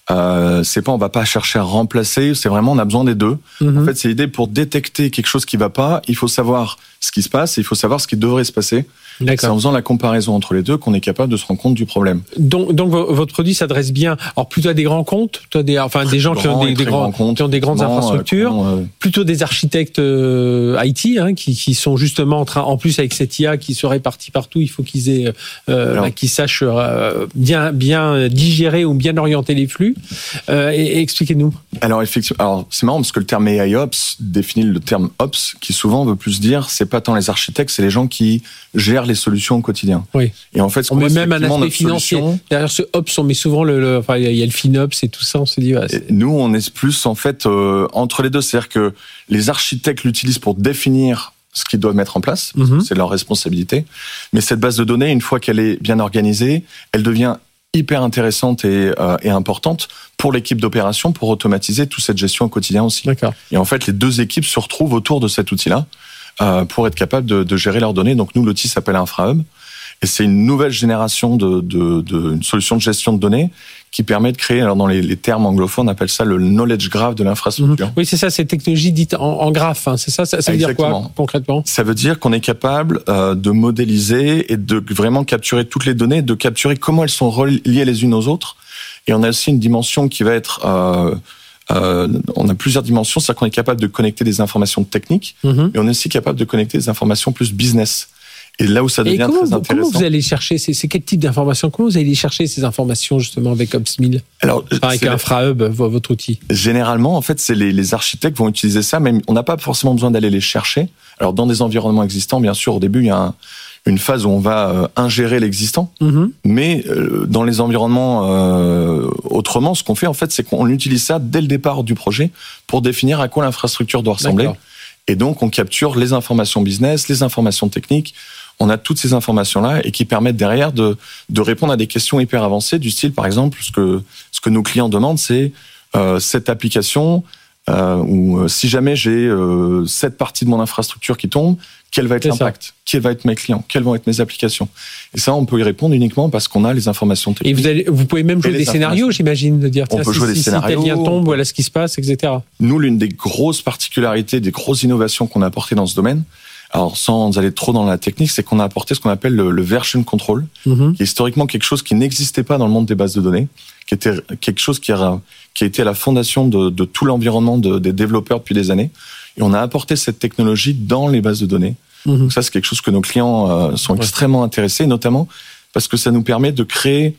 Euh, c'est pas, on va pas chercher à remplacer, c'est vraiment, on a besoin des deux. Mm-hmm. En fait, c'est l'idée pour détecter quelque chose qui va pas, il faut savoir ce qui se passe et il faut savoir ce qui devrait se passer. D'accord. C'est en faisant la comparaison entre les deux qu'on est capable de se rendre compte du problème. Donc, donc votre produit s'adresse bien, alors plutôt à des grands comptes, plutôt à des, enfin des gens qui ont des, des grands, comptes, qui ont des grandes infrastructures, euh, plutôt des architectes euh, I T, hein, qui, qui sont justement en train, en plus avec cette I A qui se répartit partout, il faut qu'ils aient, euh, alors, bah, qu'ils sachent euh, bien, bien digérer ou bien orienter les flux. Euh, et, et expliquez-nous. Alors effectivement, alors c'est marrant parce que le terme A I Ops définit le terme Ops, qui souvent veut plus dire, c'est pas tant les architectes, c'est les gens qui gèrent les solutions au quotidien. Oui. Et en fait, ce on met même un aspect financier. Solution, derrière ce Ops, on met souvent le, le enfin, il y a le FinOps et tout ça, on se dit, ouais, nous, on est plus, en fait, euh, entre les deux. C'est-à-dire que les architectes l'utilisent pour définir ce qu'ils doivent mettre en place. Mm-hmm. C'est leur responsabilité. Mais cette base de données, une fois qu'elle est bien organisée, elle devient hyper intéressante et, euh, et importante pour l'équipe d'opération pour automatiser toute cette gestion au quotidien aussi. D'accord. Et en fait, les deux équipes se retrouvent autour de cet outil-là euh, pour être capables de, de gérer leurs données. Donc nous, l'outil s'appelle InfraHub et c'est une nouvelle génération de, de, de une solution de gestion de données qui permet de créer, alors dans les, les termes anglophones, on appelle ça le knowledge graph de l'infrastructure. Mmh. Oui, c'est ça, c'est technologie dite en, en graphe. Hein, c'est ça, ça, ça veut Exactement. dire quoi concrètement ? Ça veut dire qu'on est capable euh, de modéliser et de vraiment capturer toutes les données, de capturer comment elles sont reliées les unes aux autres. Et on a aussi une dimension qui va être... Euh, euh, on a plusieurs dimensions, c'est-à-dire qu'on est capable de connecter des informations techniques, mmh. mais on est aussi capable de connecter des informations plus business. Et là où ça devient comment, très intéressant. Comment vous allez chercher ces, c'est quel type d'informations ? Comment vous allez chercher ces informations justement avec Ops mille ? Alors, enfin, avec InfraHub, votre outil. Généralement, en fait, c'est les, les architectes vont utiliser ça, mais on n'a pas forcément besoin d'aller les chercher. Alors, dans des environnements existants, bien sûr, au début, il y a un, une phase où on va euh, ingérer l'existant, mm-hmm. mais euh, dans les environnements euh, autrement, ce qu'on fait, en fait, c'est qu'on utilise ça dès le départ du projet pour définir à quoi l'infrastructure doit ressembler. D'accord. Et donc, on capture les informations business, les informations techniques. On a toutes ces informations-là et qui permettent derrière de, de répondre à des questions hyper avancées du style, par exemple, ce que, ce que nos clients demandent, c'est euh, cette application euh, où euh, si jamais j'ai euh, cette partie de mon infrastructure qui tombe, quel va être c'est l'impact ça. Quels vont être mes clients? Quelles vont être mes applications? Et ça, on peut y répondre uniquement parce qu'on a les informations techniques. Et vous, allez, vous pouvez même jouer des scénarios, j'imagine, de dire tiens, on peut si, jouer si, des si scénarios, tel lien tombe, voilà ce qui se passe, et cetera. Nous, l'une des grosses particularités, des grosses innovations qu'on a apportées dans ce domaine, alors sans aller trop dans la technique, c'est qu'on a apporté ce qu'on appelle le, le version control, mm-hmm. qui est historiquement quelque chose qui n'existait pas dans le monde des bases de données, qui était quelque chose qui a, qui a été à la fondation de, de tout l'environnement de, des développeurs depuis des années. Et on a apporté cette technologie dans les bases de données. Mm-hmm. Donc ça, c'est quelque chose que nos clients euh, sont ouais. extrêmement intéressés, notamment parce que ça nous permet de créer,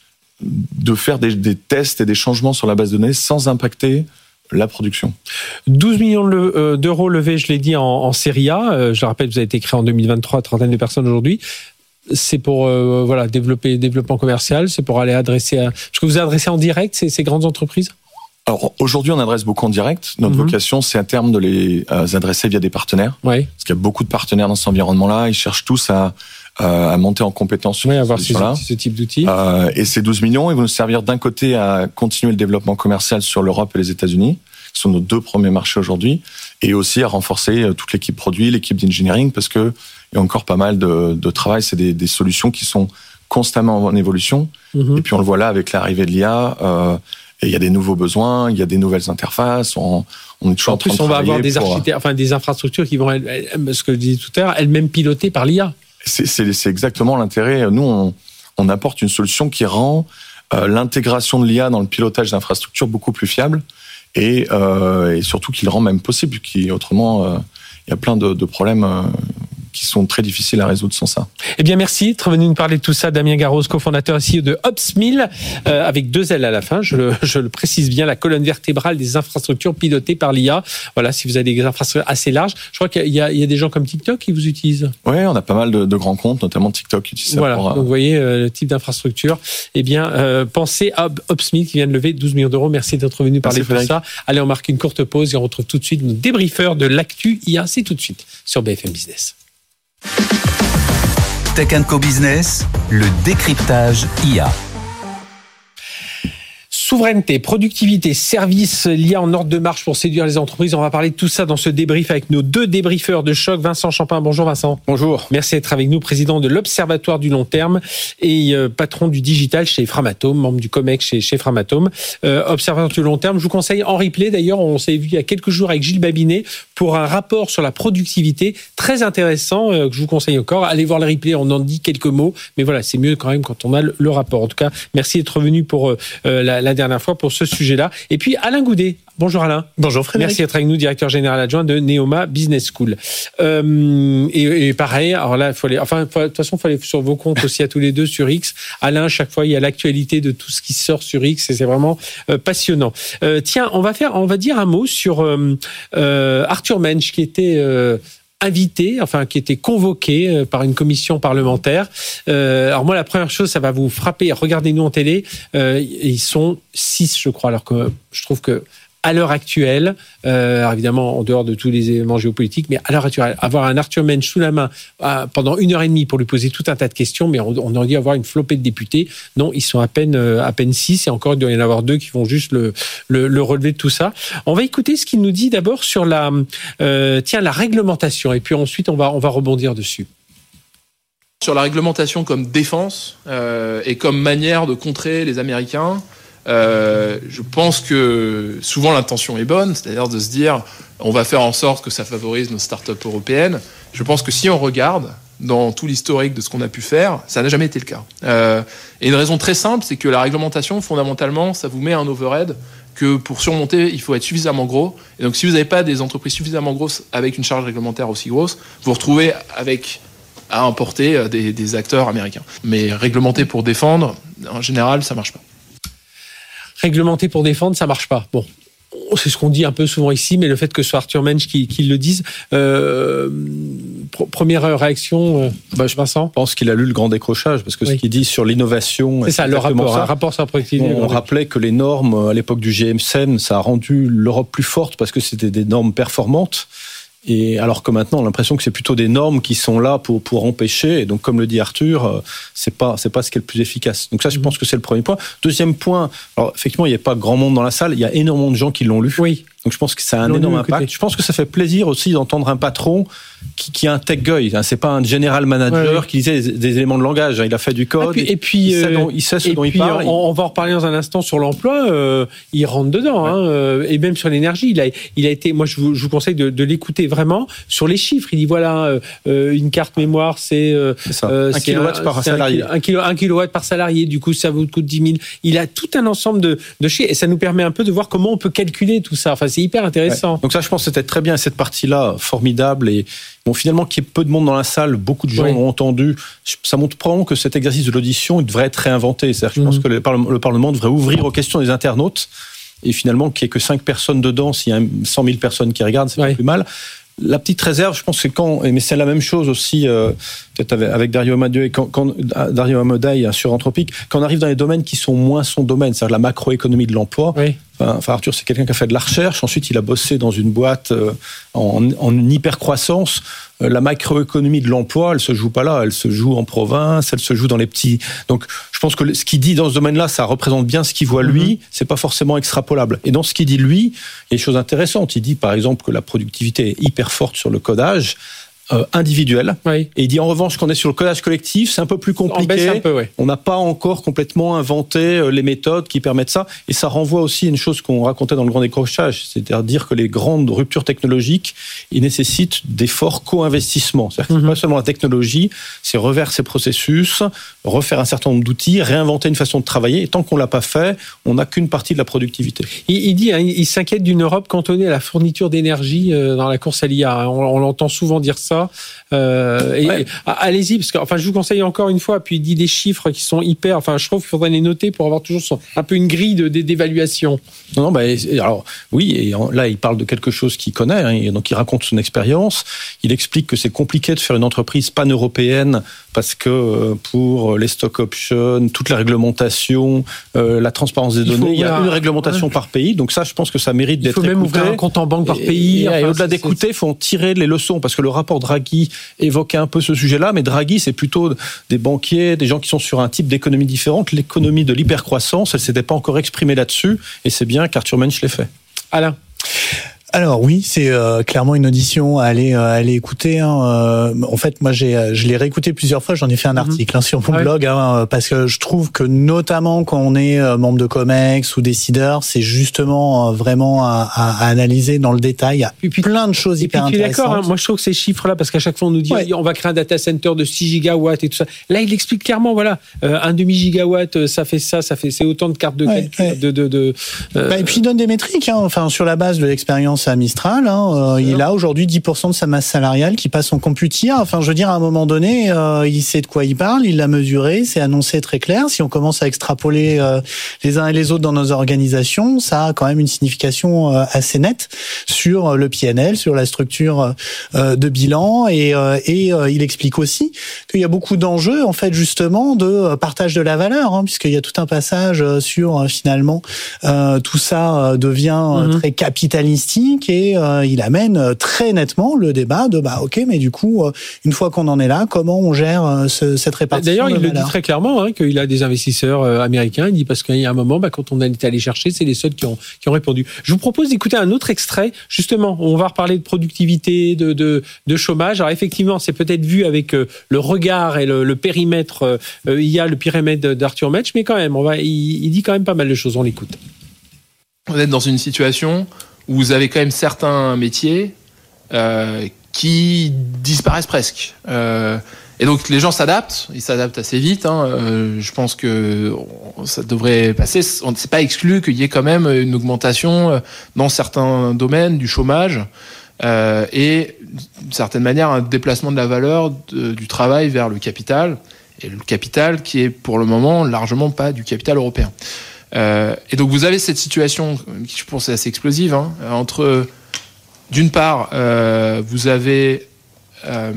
de faire des, des tests et des changements sur la base de données sans impacter la production. douze millions d'euros levés, je l'ai dit, en, en série A. Je le rappelle, vous avez été créé en deux mille vingt-trois, trentaine de personnes aujourd'hui. C'est pour euh, voilà, développer développement commercial, c'est pour aller adresser... À... Est-ce que vous adressez en direct ces, ces grandes entreprises ? Alors aujourd'hui, on adresse beaucoup en direct. Notre mm-hmm. vocation, c'est à terme de les euh, adresser via des partenaires. Oui. Parce qu'il y a beaucoup de partenaires dans cet environnement-là. Ils cherchent tous à, euh, à monter en compétence sur oui, ces avoir ces, ce type d'outils. Euh, et ces douze millions, ils vont nous servir d'un côté à continuer le développement commercial sur l'Europe et les États-Unis, qui sont nos deux premiers marchés aujourd'hui, et aussi à renforcer toute l'équipe produit, l'équipe d'engineering, parce que il y a encore pas mal de, de travail. C'est des, des solutions qui sont constamment en évolution. Mm-hmm. Et puis on le voit là avec l'arrivée de l'I A. Euh, Et il y a des nouveaux besoins, il y a des nouvelles interfaces. On, on est toujours en, en train plus, de travailler. On va avoir des architectes, enfin des infrastructures qui vont, ce que je disais tout à l'heure, elles-mêmes pilotées par l'I A. C'est, c'est, c'est exactement l'intérêt. Nous, on, on apporte une solution qui rend euh, l'intégration de l'I A dans le pilotage d'infrastructures beaucoup plus fiable et, euh, et surtout qui le rend même possible. Qui autrement, euh, il y a plein de, de problèmes. Euh, qui sont très difficiles à résoudre sans ça. Eh bien, merci d'être venu nous parler de tout ça. Damien Garros, cofondateur et C E O de Ops mille, euh, avec deux L à la fin, je le, je le précise bien, la colonne vertébrale des infrastructures pilotées par l'I A. Voilà, si vous avez des infrastructures assez larges. Je crois qu'il y a, il y a des gens comme TikTok qui vous utilisent. Oui, on a pas mal de, de grands comptes, notamment TikTok qui utilise ça. Voilà, pour, donc vous voyez euh, le type d'infrastructure. Eh bien, euh, pensez à Ops mille qui vient de lever douze millions d'euros. Merci d'être venu parler de tout ça. Allez, on marque une courte pause et on retrouve tout de suite nos débriefeurs de l'actu I A. C'est tout de suite sur B F M Business. Tech and Co Business, le décryptage I A. Souveraineté, productivité, services liés en ordre de marche pour séduire les entreprises. On va parler de tout ça dans ce débrief avec nos deux débriefeurs de choc. Vincent Champin, bonjour Vincent. Bonjour. Merci d'être avec nous, président de l'Observatoire du long terme et euh, patron du digital chez Framatome, membre du COMEX chez, chez Framatome. Euh, Observatoire du long terme, je vous conseille en replay. D'ailleurs, on s'est vu il y a quelques jours avec Gilles Babinet pour un rapport sur la productivité très intéressant euh, que je vous conseille encore. Allez voir le replay, on en dit quelques mots. Mais voilà, c'est mieux quand même quand on a le, le rapport. En tout cas, merci d'être venu pour euh, la la dernière fois pour ce sujet-là. Et puis Alain Goudet. Bonjour Alain. Bonjour Frédéric. Merci d'être avec nous, directeur général adjoint de Neoma Business School. Euh, et, et pareil, alors là, il faut aller, enfin, de toute façon, il faut aller sur vos comptes aussi à tous les deux sur X. Alain, chaque fois, il y a l'actualité de tout ce qui sort sur X et c'est vraiment euh, passionnant. Euh, tiens, on va faire, on va dire un mot sur euh, euh, Arthur Mensch qui était euh, invité, enfin qui était convoqué par une commission parlementaire. Euh, alors moi, la première chose, ça va vous frapper. Regardez-nous en télé, euh, ils sont six, je crois. Alors que je trouve que à l'heure actuelle, euh, alors évidemment en dehors de tous les éléments géopolitiques, mais à l'heure actuelle, avoir un Arthur Mensch sous la main euh, pendant une heure et demie pour lui poser tout un tas de questions, mais on, on aurait dû avoir une flopée de députés. Non, ils sont à peine euh, à peine six, et encore il doit y en avoir deux qui vont juste le, le, le relever de tout ça. On va écouter ce qu'il nous dit d'abord sur la euh, tiens la réglementation, et puis ensuite on va on va rebondir dessus. Sur la réglementation comme défense euh, et comme manière de contrer les Américains. Euh, je pense que souvent l'intention est bonne, c'est-à-dire de se dire on va faire en sorte que ça favorise nos startups européennes. Je pense que si on regarde dans tout l'historique de ce qu'on a pu faire, ça n'a jamais été le cas. Euh, et une raison très simple, c'est que la réglementation, fondamentalement, ça vous met un overhead que pour surmonter, il faut être suffisamment gros. Et donc si vous n'avez pas des entreprises suffisamment grosses avec une charge réglementaire aussi grosse, vous vous retrouvez avec à importer des, des acteurs américains. Mais réglementer pour défendre, en général, ça marche pas. Réglementer pour défendre, ça marche pas. Bon, c'est ce qu'on dit un peu souvent ici, mais le fait que ce soit Arthur Mensch qui, qui le dise. Euh, pr- première réaction, euh, bah, Vincent. Je pense qu'il a lu le grand décrochage, parce que oui. Ce qu'il dit sur l'innovation... C'est ça, le rapport, ça. un rapport sur la productivité. On, on rappelait que les normes, à l'époque du G M S E N, ça a rendu l'Europe plus forte, parce que c'était des normes performantes. Et alors que maintenant, on a l'impression que c'est plutôt des normes qui sont là pour pour empêcher. Et donc, comme le dit Arthur, c'est pas c'est pas ce qui est le plus efficace. Donc ça, je pense que c'est le premier point. Deuxième point, alors effectivement, il n'y a pas grand monde dans la salle. Il y a énormément de gens qui l'ont lu. Oui. Donc je pense que ça a un énorme impact. Je pense que ça fait plaisir aussi d'entendre un patron qui, qui a un tech guy. C'est pas un general manager ouais, ouais. qui disait des, des éléments de langage. Il a fait du code. Et puis, et puis il, sait dont, il sait ce dont il parle. On, on va en reparler dans un instant sur l'emploi. Euh, il rentre dedans, ouais. hein, et même sur l'énergie. Il a, il a été. Moi, je vous, je vous conseille de, de l'écouter vraiment sur les chiffres. Il dit voilà, euh, une carte mémoire, c'est, euh, c'est ça. Euh, un kilowatt par salarié. Un, kilo, un kilowatt par salarié. Du coup, ça vous coûte dix mille. Il a tout un ensemble de, de chiffres et ça nous permet un peu de voir comment on peut calculer tout ça. Enfin, c'est hyper intéressant. Ouais. Donc ça, je pense que c'était très bien, cette partie-là, formidable. Et bon, finalement, qu'il y ait peu de monde dans la salle, beaucoup de gens oui. l'ont entendu. Ça montre probablement que cet exercice de l'audition, il devrait être réinventé. C'est-à-dire que je mmh. pense que le Parlement, le Parlement devrait ouvrir aux questions des internautes. Et finalement, qu'il n'y ait que cinq personnes dedans, s'il y a cent mille personnes qui regardent, c'est oui. pas plus mal. La petite réserve, je pense que quand, mais c'est la même chose aussi, euh, peut-être avec, avec Dario Amodei, quand, quand Dario Amodei sur Anthropic, quand on arrive dans les domaines qui sont moins son domaine, c'est-à-dire la macroéconomie de l'emploi. Oui. Enfin, enfin, Arthur, c'est quelqu'un qui a fait de la recherche. Ensuite, il a bossé dans une boîte euh, en, en hyper-croissance. Euh, la macroéconomie de l'emploi, elle se joue pas là. Elle se joue en province, elle se joue dans les petits... Donc, je pense que ce qu'il dit dans ce domaine-là, ça représente bien ce qu'il voit lui. Mm-hmm. C'est pas forcément extrapolable. Et dans ce qu'il dit lui, il y a des choses intéressantes. Il dit, par exemple, que la productivité est hyper forte sur le codage. Euh, individuel. Oui. Et il dit en revanche qu'on est sur le codage collectif, c'est un peu plus compliqué. Un peu, oui. On n'a pas encore complètement inventé les méthodes qui permettent ça. Et ça renvoie aussi à une chose qu'on racontait dans le grand décrochage, c'est-à-dire dire que les grandes ruptures technologiques, ils nécessitent des forts co-investissements. C'est-à-dire que mm-hmm. c'est pas seulement la technologie, c'est reverser processus, refaire un certain nombre d'outils, réinventer une façon de travailler. Et tant qu'on l'a pas fait, on n'a qu'une partie de la productivité. Il, il dit, hein, il s'inquiète d'une Europe cantonnée à la fourniture d'énergie dans la course à l'I A. On, on l'entend souvent dire ça. Euh, et, ouais. et, allez-y, parce que enfin, je vous conseille encore une fois. Puis il dit des chiffres qui sont hyper. Enfin, je trouve qu'il faudrait les noter pour avoir toujours son, un peu une grille de, de, d'évaluation. Non, non, bah, alors oui, et là il parle de quelque chose qu'il connaît. Hein, et donc il raconte son expérience. Il explique que c'est compliqué de faire une entreprise pan-européenne parce que pour les stock options, toute la réglementation, euh, la transparence des il données, il y a une réglementation ouais. par pays. Donc ça, je pense que ça mérite d'être écouté. Il faut même ouvrir un compte en banque par pays. Et, et, enfin, et au-delà d'écouter, il faut en tirer les leçons parce que le rapport Draghi évoquait un peu ce sujet-là, mais Draghi, c'est plutôt des banquiers, des gens qui sont sur un type d'économie différente. L'économie de l'hypercroissance, elle ne s'était pas encore exprimée là-dessus, et c'est bien qu'Arthur Mensch l'ait fait. Alain. Alors oui, c'est euh, clairement une audition à aller, euh, à aller écouter. Hein. Euh, en fait, moi, j'ai, je l'ai réécouté plusieurs fois. J'en ai fait un article mmh. hein, sur mon ah blog, oui. hein, parce que je trouve que notamment quand on est euh, membre de Comex ou décideur, c'est justement euh, vraiment à, à, à analyser dans le détail. Il y a puis, plein de choses hyper puis, intéressantes. D'accord. Hein, moi, je trouve que ces chiffres-là, parce qu'à chaque fois on nous dit, ouais. on va créer un data center de six gigawatts et tout ça. Là, il explique clairement, voilà, euh, un demi gigawatt, ça fait ça, ça fait, c'est autant de cartes de ouais, calcul. Ouais. De, de, de, euh... bah, et puis il donne des métriques. Hein, enfin, sur la base de l'expérience à Mistral, hein, euh, il a aujourd'hui dix pour cent de sa masse salariale qui passe en computer. Enfin, je veux dire, à un moment donné, euh, il sait de quoi il parle, il l'a mesuré, c'est annoncé très clair. Si on commence à extrapoler euh, les uns et les autres dans nos organisations, ça a quand même une signification euh, assez nette sur le P N L, sur la structure euh, de bilan. Et, euh, et euh, il explique aussi qu'il y a beaucoup d'enjeux, en fait, justement, de partage de la valeur, hein, puisqu'il y a tout un passage sur, euh, finalement, euh, tout ça euh, devient euh, mmh. très capitalistique et euh, il amène très nettement le débat de bah ok, mais du coup une fois qu'on en est là, comment on gère ce, cette répartition. D'ailleurs, il le dit très clairement hein, qu'il a des investisseurs américains. Il dit parce qu'il y a un moment, bah, quand on est allé chercher, c'est les seuls qui ont qui ont répondu. Je vous propose d'écouter un autre extrait. Justement, on va reparler de productivité, de de, de chômage. Alors effectivement, c'est peut-être vu avec le regard et le, le périmètre. Euh, il y a le périmètre d'Arthur Mensch, mais quand même, on va. Il, il dit quand même pas mal de choses. On l'écoute. Vous êtes dans une situation où vous avez quand même certains métiers euh, qui disparaissent presque. Euh, et donc les gens s'adaptent, ils s'adaptent assez vite. Hein. Euh, je pense que ça devrait passer. On ne s'est pas exclu qu'il y ait quand même une augmentation dans certains domaines du chômage euh, et d'une certaine manière un déplacement de la valeur de, du travail vers le capital. Et le capital qui est pour le moment largement pas du capital européen. Euh, et donc vous avez cette situation qui je pense est assez explosive hein, entre d'une part euh, vous avez euh,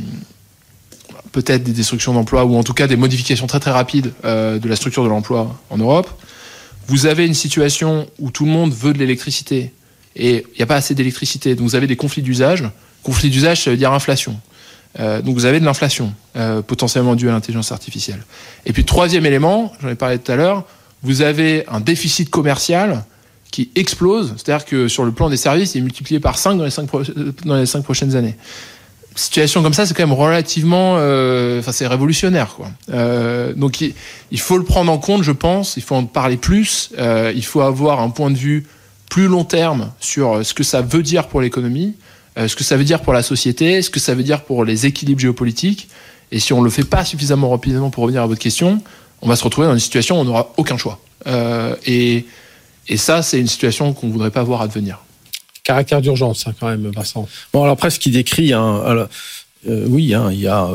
peut-être des destructions d'emplois ou en tout cas des modifications très très rapides euh, de la structure de l'emploi en Europe. Vous avez une situation où tout le monde veut de l'électricité et il n'y a pas assez d'électricité, donc vous avez des conflits d'usage. Conflits d'usage, ça veut dire inflation. Euh, donc vous avez de l'inflation euh, potentiellement due à l'intelligence artificielle. Et puis troisième élément, j'en ai parlé tout à l'heure, vous avez un déficit commercial qui explose, c'est-à-dire que sur le plan des services, il est multiplié par cinq dans les cinq, pro- dans les cinq prochaines années. Une situation comme ça, c'est quand même relativement... Euh, enfin, c'est révolutionnaire, quoi. Euh, donc, il, il faut le prendre en compte, je pense, il faut en parler plus, euh, il faut avoir un point de vue plus long terme sur ce que ça veut dire pour l'économie, euh, ce que ça veut dire pour la société, ce que ça veut dire pour les équilibres géopolitiques. Et si on ne le fait pas suffisamment rapidement pour revenir à votre question, on va se retrouver dans une situation où on n'aura aucun choix. Euh, et, et ça, c'est une situation qu'on ne voudrait pas voir advenir. Caractère d'urgence, hein, quand même, Vincent. Bon, alors après, ce qu'il décrit, hein, alors, euh, oui, hein, il y a,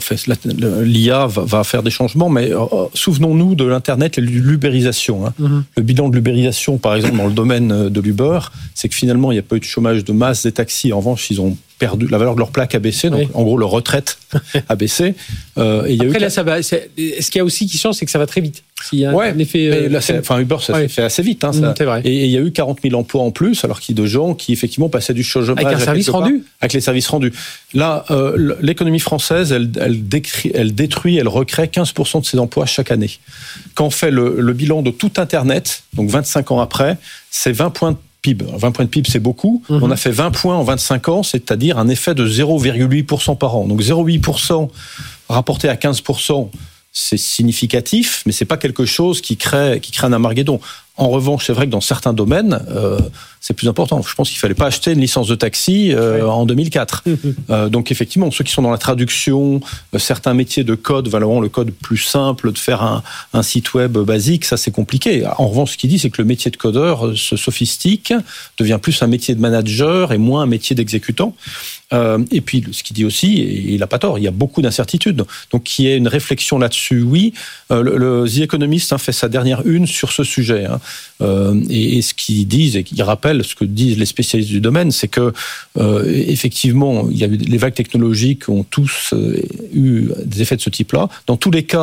l'I A va, va faire des changements, mais euh, souvenons-nous de l'Internet et de l'ubérisation. Hein. Mm-hmm. Le bilan de l'ubérisation, par exemple, dans le domaine de l'Uber, c'est que finalement, il n'y a pas eu de chômage de masse des taxis. En revanche, ils ont perdu, la valeur de leur plaque a baissé, donc oui. En gros, leur retraite a baissé. Euh, et il y a Après, eu... là, ça va. C'est... Ce qu'il y a aussi qui change, c'est que ça va très vite. S'il y a ouais, un effet, mais là, c'est, enfin, Uber, ça ouais. s'est fait assez vite. Hein, ça. Mmh, c'est vrai. Et il y a eu quarante mille emplois en plus, alors qu'il y a de gens qui, effectivement, passaient du chômage avec un service rendu. Avec les services rendus. Là, euh, l'économie française, elle, elle, décrit, elle détruit, elle recrée quinze pour cent de ses emplois chaque année. Quand on fait le, le bilan de tout Internet, donc vingt-cinq ans après, c'est vingt points de P I B. vingt points de P I B, c'est beaucoup. Mmh. On a fait vingt points en vingt-cinq ans, c'est-à-dire un effet de zéro virgule huit pour cent par an. Donc zéro virgule huit pour cent rapporté à quinze pour cent, c'est significatif, mais c'est pas quelque chose qui crée, qui crée un Armageddon. En revanche, c'est vrai que dans certains domaines, euh, c'est plus important. Je pense qu'il fallait pas acheter une licence de taxi euh, ouais. en deux mille quatre. euh, donc effectivement, ceux qui sont dans la traduction, euh, certains métiers de code, vraiment le code plus simple de faire un, un site web basique, ça c'est compliqué. En revanche, ce qu'il dit, c'est que le métier de codeur se sophistique, devient plus un métier de manager et moins un métier d'exécutant. Euh, et puis, ce qu'il dit aussi, et il n'a pas tort, il y a beaucoup d'incertitudes. Donc, qu'il y ait une réflexion là-dessus, oui. Euh, le, le The Economist hein, fait sa dernière une sur ce sujet. Hein. Euh, et, et ce qu'ils disent, et qu'ils rappellent ce que disent les spécialistes du domaine, c'est que, euh, effectivement, il y a eu les vagues technologiques ont tous euh, eu des effets de ce type-là. Dans tous les cas,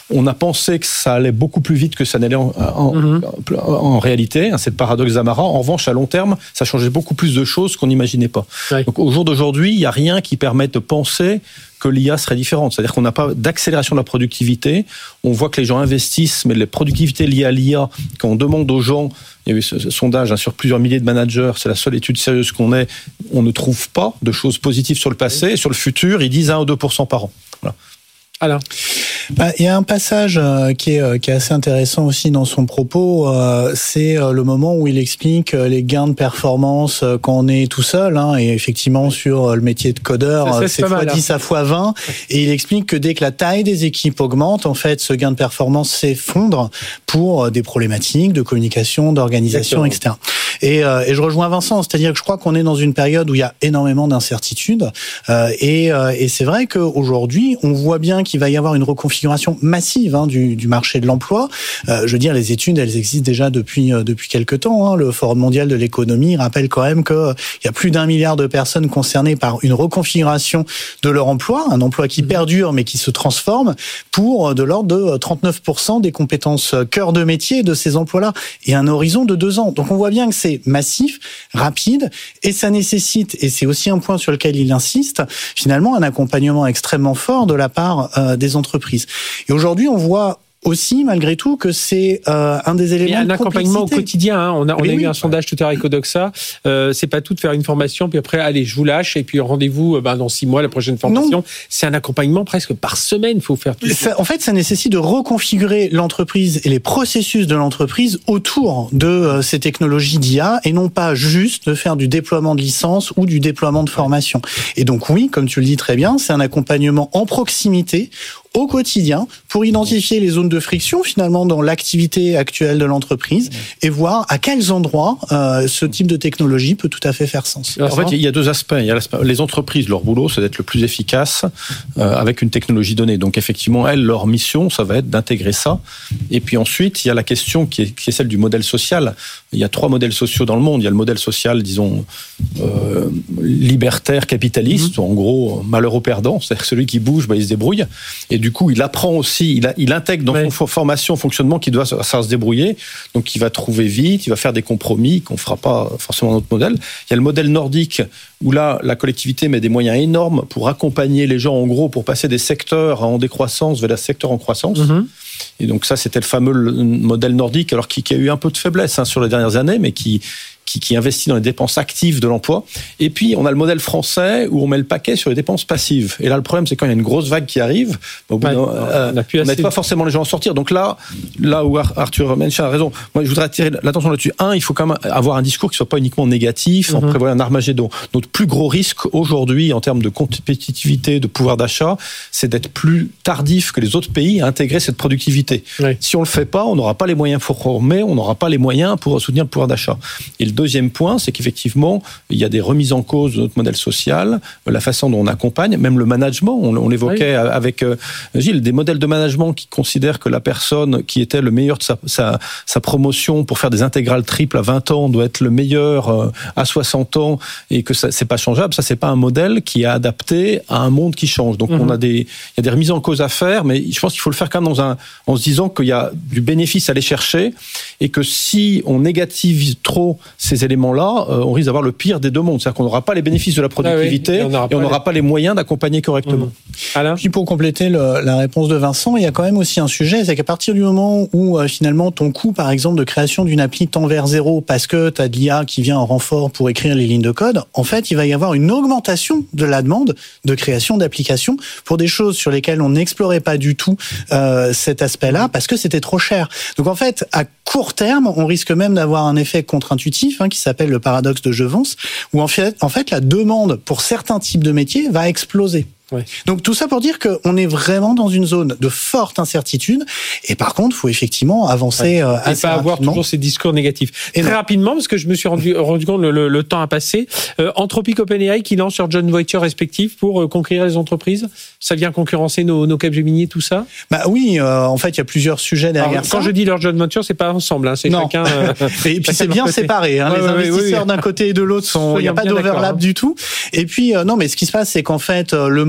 On a pensé que ça allait beaucoup plus vite que ça n'allait en, en, mmh. en, en réalité. C'est le paradoxe d'Amara. En revanche, à long terme, ça changeait beaucoup plus de choses qu'on n'imaginait pas. Oui. Donc, au jour d'aujourd'hui, il n'y a rien qui permette de penser que l'I A serait différente. C'est-à-dire qu'on n'a pas d'accélération de la productivité. On voit que les gens investissent, mais les productivités liées à l'I A, quand on demande aux gens, il y a eu ce, ce sondage hein, sur plusieurs milliers de managers, c'est la seule étude sérieuse qu'on ait, on ne trouve pas de choses positives sur le passé. Et sur le futur, ils disent un ou deux pour cent par an. Voilà. Alors, bah, il y a un passage euh, qui est euh, qui est assez intéressant aussi dans son propos. Euh, c'est euh, le moment où il explique euh, les gains de performance euh, quand on est tout seul. Hein, et effectivement, sur euh, le métier de codeur, ça, c'est fois dix à fois vingt. Et il explique que dès que la taille des équipes augmente, en fait, ce gain de performance s'effondre pour euh, des problématiques de communication, d'organisation, Exactement. et cetera. Et, euh, et je rejoins Vincent, c'est-à-dire que je crois qu'on est dans une période où il y a énormément d'incertitudes. Euh, et, euh, et c'est vrai qu'aujourd'hui, on voit bien qu'il va y avoir une reconfiguration massive hein, du, du marché de l'emploi. Euh, je veux dire, les études, elles existent déjà depuis euh, depuis quelques temps. Hein. Le Forum mondial de l'économie rappelle quand même qu'il euh, y a plus d'un milliard de personnes concernées par une reconfiguration de leur emploi, un emploi qui perdure mais qui se transforme pour euh, de l'ordre de trente-neuf pour cent des compétences euh, cœur de métier de ces emplois-là et un horizon de deux ans. Donc on voit bien que c'est massif, rapide et ça nécessite, et c'est aussi un point sur lequel il insiste, finalement un accompagnement extrêmement fort de la part Euh, des entreprises. Et aujourd'hui, on voit aussi, malgré tout, que c'est euh, un des éléments de un accompagnement au quotidien. Hein. On a, on a oui, eu un sondage tout à l'heure avec Odoxa. Euh, c'est pas tout de faire une formation, puis après, allez, je vous lâche, et puis rendez-vous ben, dans six mois, la prochaine formation. Non. C'est un accompagnement presque par semaine, il faut faire tout ça. En fait, ça nécessite de reconfigurer l'entreprise et les processus de l'entreprise autour de euh, ces technologies d'I A, et non pas juste de faire du déploiement de licences ou du déploiement de formation. Et donc oui, comme tu le dis très bien, c'est un accompagnement en proximité, au quotidien, pour identifier les zones de friction finalement dans l'activité actuelle de l'entreprise et voir à quels endroits euh, ce type de technologie peut tout à fait faire sens. En fait, il y a deux aspects. Il y a les entreprises, leur boulot, c'est d'être le plus efficace euh, avec une technologie donnée. Donc effectivement, elles, leur mission, ça va être d'intégrer ça. Et puis ensuite, il y a la question qui est, qui est celle du modèle social. Il y a trois modèles sociaux dans le monde. Il y a le modèle social, disons, euh, libertaire, capitaliste, mmh. en gros, malheureux perdant. C'est-à-dire que celui qui bouge, bah, il se débrouille. Et du coup, il apprend aussi, il, a, il intègre dans ouais. son formation, fonctionnement, qu'il doit savoir se débrouiller. Donc, il va trouver vite, il va faire des compromis qu'on ne fera pas forcément dans notre modèle. Il y a le modèle nordique, où là, la collectivité met des moyens énormes pour accompagner les gens, en gros, pour passer des secteurs en décroissance vers des secteurs en croissance. Mmh. Et donc ça, c'était le fameux modèle nordique, alors qui, qui a eu un peu de faiblesse hein, sur les dernières années, mais qui... Qui, qui investit dans les dépenses actives de l'emploi. Et puis, on a le modèle français où on met le paquet sur les dépenses passives. Et là, le problème, c'est quand il y a une grosse vague qui arrive, au bout ouais, euh, on n'aide pas forcément les gens à sortir. Donc là, là où Arthur Mensch a raison, moi, je voudrais attirer l'attention là-dessus. Un, il faut quand même avoir un discours qui soit pas uniquement négatif, mm-hmm. en prévoyant un Armagédon. Notre plus gros risque aujourd'hui, en termes de compétitivité, de pouvoir d'achat, c'est d'être plus tardif que les autres pays à intégrer cette productivité. Ouais. Si on le fait pas, on n'aura pas les moyens pour former, on n'aura pas les moyens pour soutenir le pouvoir d'achat. Et le deuxième point, c'est qu'effectivement, il y a des remises en cause de notre modèle social, la façon dont on accompagne, même le management, on, on l'évoquait oui. avec euh, Gilles, des modèles de management qui considèrent que la personne qui était le meilleur de sa, sa, sa promotion pour faire des intégrales triples à vingt ans doit être le meilleur euh, à soixante ans et que ça, c'est pas changeable. Ça, c'est pas un modèle qui est adapté à un monde qui change. Donc, mm-hmm. on a des, il y a des remises en cause à faire, mais je pense qu'il faut le faire quand même dans un, en se disant qu'il y a du bénéfice à aller chercher et que si on négativise trop ces éléments-là, euh, on risque d'avoir le pire des deux mondes. C'est-à-dire qu'on n'aura pas les bénéfices de la productivité ah oui, et on n'aura pas, pas les moyens d'accompagner correctement. Mmh. Alors, puis pour compléter le, la réponse de Vincent, il y a quand même aussi un sujet, c'est qu'à partir du moment où euh, finalement ton coût, par exemple, de création d'une appli tend vers zéro parce que tu as de l'I A qui vient en renfort pour écrire les lignes de code, en fait, il va y avoir une augmentation de la demande de création d'applications pour des choses sur lesquelles on n'explorait pas du tout euh, cet aspect-là parce que c'était trop cher. Donc en fait, à court terme, on risque même d'avoir un effet contre-intuitif hein, qui s'appelle le paradoxe de Jevons, où en fait, en fait, la demande pour certains types de métiers va exploser. Ouais. Donc tout ça pour dire qu'on est vraiment dans une zone de forte incertitude et par contre il faut effectivement avancer ouais. euh, assez et pas avoir rapidement. Toujours ces discours négatifs. Et très non. rapidement parce que je me suis rendu, rendu compte le, le, le temps a passé. Euh, Anthropic, OpenAI qui lancent leur joint venture respectif pour euh, conquérir les entreprises. Ça vient concurrencer nos, nos Capgemini, tout ça. Bah oui, euh, en fait il y a plusieurs sujets derrière. Alors, ça. Quand je dis leur joint venture, c'est pas ensemble, hein, c'est non. chacun. Euh, et puis c'est bien côté. séparé. Hein, ouais, les ouais, investisseurs ouais, ouais. d'un côté et de l'autre sont. Il n'y a pas d'overlap hein. du tout. Et puis euh, non, mais ce qui se passe, c'est qu'en fait le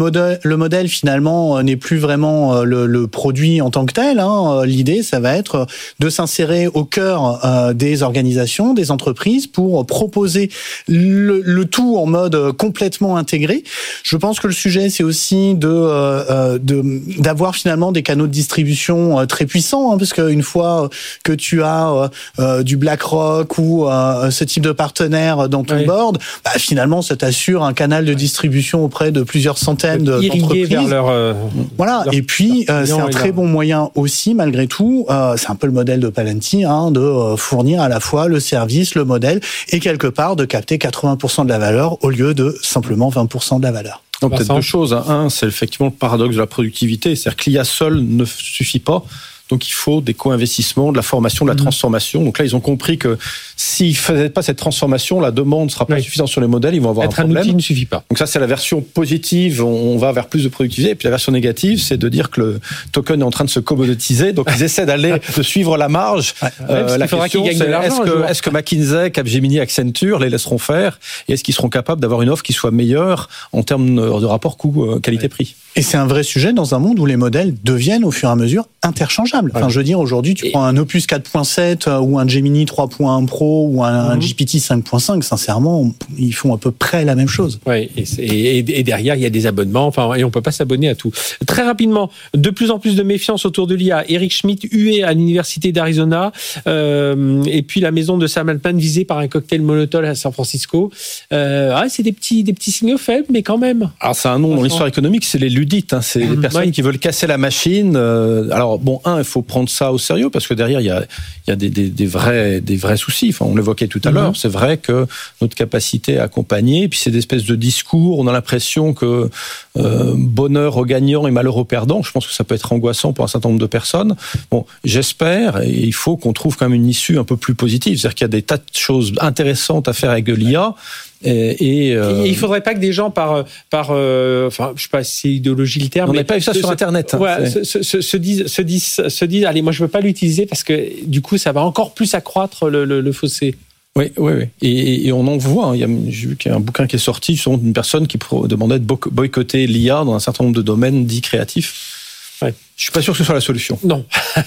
modèle, le modèle finalement n'est plus vraiment le, le produit en tant que tel. Hein. L'idée, ça va être de s'insérer au cœur euh, des organisations, des entreprises, pour proposer le, le tout en mode complètement intégré. Je pense que le sujet, c'est aussi de, euh, de d'avoir finalement des canaux de distribution très puissants, hein, parce qu'une fois que tu as euh, du BlackRock ou euh, ce type de partenaire dans ton oui. board, bah, finalement, ça t'assure un canal de distribution auprès de plusieurs centaines d'entreprises. Vers leur, euh, voilà. leur et puis, euh, c'est un très leur... bon moyen aussi, malgré tout. Euh, c'est un peu le modèle de Palantir, hein, de euh, fournir à la fois le service, le modèle, et quelque part de capter quatre-vingts pour cent de la valeur au lieu de simplement vingt pour cent de la valeur. Donc, peut-être deux choses. Un, c'est effectivement le paradoxe de la productivité. C'est-à-dire que l'I A seul ne suffit pas. Donc, il faut des co-investissements, de la formation, de la transformation. Donc là, ils ont compris que s'ils ne faisaient pas cette transformation, la demande ne sera pas oui. suffisante sur les modèles, ils vont avoir Être un problème. Un outil ne suffit pas. Donc ça, c'est la version positive, on va vers plus de productivité. Et puis la version négative, c'est de dire que le token est en train de se commoditiser. Donc ils essaient d'aller, de suivre la marge. Ouais. Euh, la question, c'est est-ce que, est-ce que McKinsey, Capgemini, Accenture les laisseront faire? Et est-ce qu'ils seront capables d'avoir une offre qui soit meilleure en termes de rapport coût-qualité-prix? Et c'est un vrai sujet dans un monde où les modèles deviennent au fur et à mesure interchangeables. Enfin, je veux dire, aujourd'hui, tu et... prends un Opus quatre point sept ou un Gemini trois point un Pro ou un, mm-hmm. un G P T cinq point cinq, sincèrement, ils font à peu près la même chose. Oui, et, et, et derrière, il y a des abonnements, enfin, et on peut pas s'abonner à tout. Très rapidement, de plus en plus de méfiance autour de l'I A. Eric Schmidt, hué à l'Université d'Arizona, euh, et puis la maison de Sam Altman visée par un cocktail Molotov à San Francisco. Euh, ah, c'est des petits, des petits signaux faibles, mais quand même. Alors, c'est un nom dans l'histoire économique, c'est les ludites, hein, c'est mmh, les personnes oui. qui veulent casser la machine. Euh, alors, bon, un, il faut prendre ça au sérieux, parce que derrière, il y a, il y a des, des, des, vrais, des vrais soucis. Enfin, on l'évoquait tout à mmh. l'heure. C'est vrai que notre capacité à accompagner, puis c'est des espèces de discours, on a l'impression que euh, bonheur aux gagnants et malheur aux perdants. Je pense que ça peut être angoissant pour un certain nombre de personnes. Bon, j'espère, et il faut qu'on trouve quand même une issue un peu plus positive. C'est-à-dire qu'il y a des tas de choses intéressantes à faire avec de l'I A. Et, et, euh... et il faudrait pas que des gens par par euh, enfin je sais pas si c'est idéologie le terme, on n'a pas eu ça se, sur internet hein, ouais, se, se, se, se disent se disent se disent allez moi je veux pas l'utiliser parce que du coup ça va encore plus accroître le, le, le fossé. Oui, oui, oui. Et, et on en voit. Hein. Il y a, j'ai vu qu'il y a un bouquin qui est sorti sur une personne qui demandait de boycotter l'I A dans un certain nombre de domaines dits créatifs. Ouais. Je suis pas sûr que ce soit la solution. Non.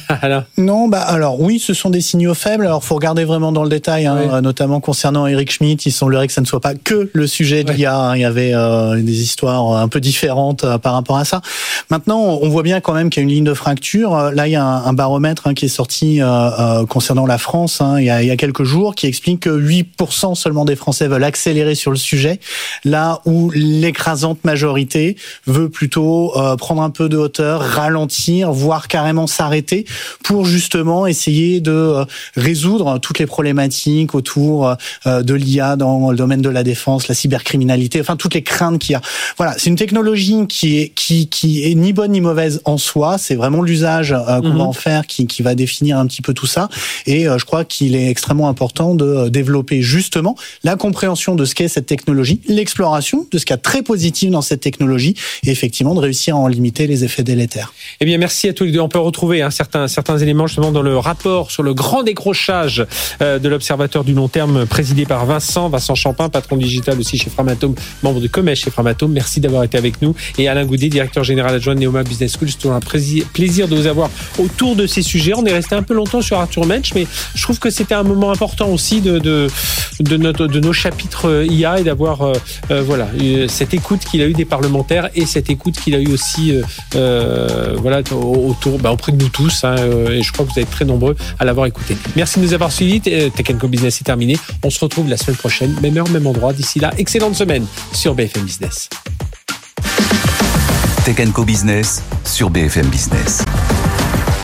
non, bah alors oui, ce sont des signaux faibles. Alors faut regarder vraiment dans le détail, hein, oui. notamment concernant Eric Schmidt. Il semblerait que ça ne soit pas que le sujet de oui. l'I A. Hein. Il y avait euh, des histoires un peu différentes euh, par rapport à ça. Maintenant, on voit bien quand même qu'il y a une ligne de fracture. Là, il y a un, un baromètre hein, qui est sorti euh, euh, concernant la France hein, il, y a, il y a quelques jours, qui explique que huit pour cent seulement des Français veulent accélérer sur le sujet, là où l'écrasante majorité veut plutôt euh, prendre un peu de hauteur, ralentir, voire carrément s'arrêter pour justement essayer de résoudre toutes les problématiques autour de l'I A dans le domaine de la défense, la cybercriminalité, enfin toutes les craintes qu'il y a. Voilà, c'est une technologie qui est qui qui est ni bonne ni mauvaise en soi, c'est vraiment l'usage qu'on mm-hmm. va en faire qui qui va définir un petit peu tout ça, et je crois qu'il est extrêmement important de développer justement la compréhension de ce qu'est cette technologie, l'exploration de ce qu'il y a de très positif dans cette technologie, et effectivement de réussir à en limiter les effets délétères. Eh bien, merci à tous les deux. On peut retrouver hein, certains, certains éléments justement dans le rapport sur le grand décrochage euh, de l'Observateur du long terme présidé par Vincent, Vincent Champin, patron digital aussi chez Framatome, membre de Comesh chez Framatome. Merci d'avoir été avec nous. Et Alain Goudet, directeur général adjoint de Neoma Business School. C'est toujours un plaisir de vous avoir autour de ces sujets. On est resté un peu longtemps sur Arthur Mensch, mais je trouve que c'était un moment important aussi de, de, de, notre, de nos chapitres I A et d'avoir euh, euh, voilà, cette écoute qu'il a eu des parlementaires et cette écoute qu'il a eu aussi euh, euh, voilà, autour, bah, auprès de nous tous, hein, euh, et je crois que vous êtes très nombreux à l'avoir écouté. Merci de nous avoir suivis. Tech and Co Business est terminé. On se retrouve la semaine prochaine, même heure, même endroit. D'ici là, excellente semaine sur B F M Business. Tech and Co Business sur B F M Business.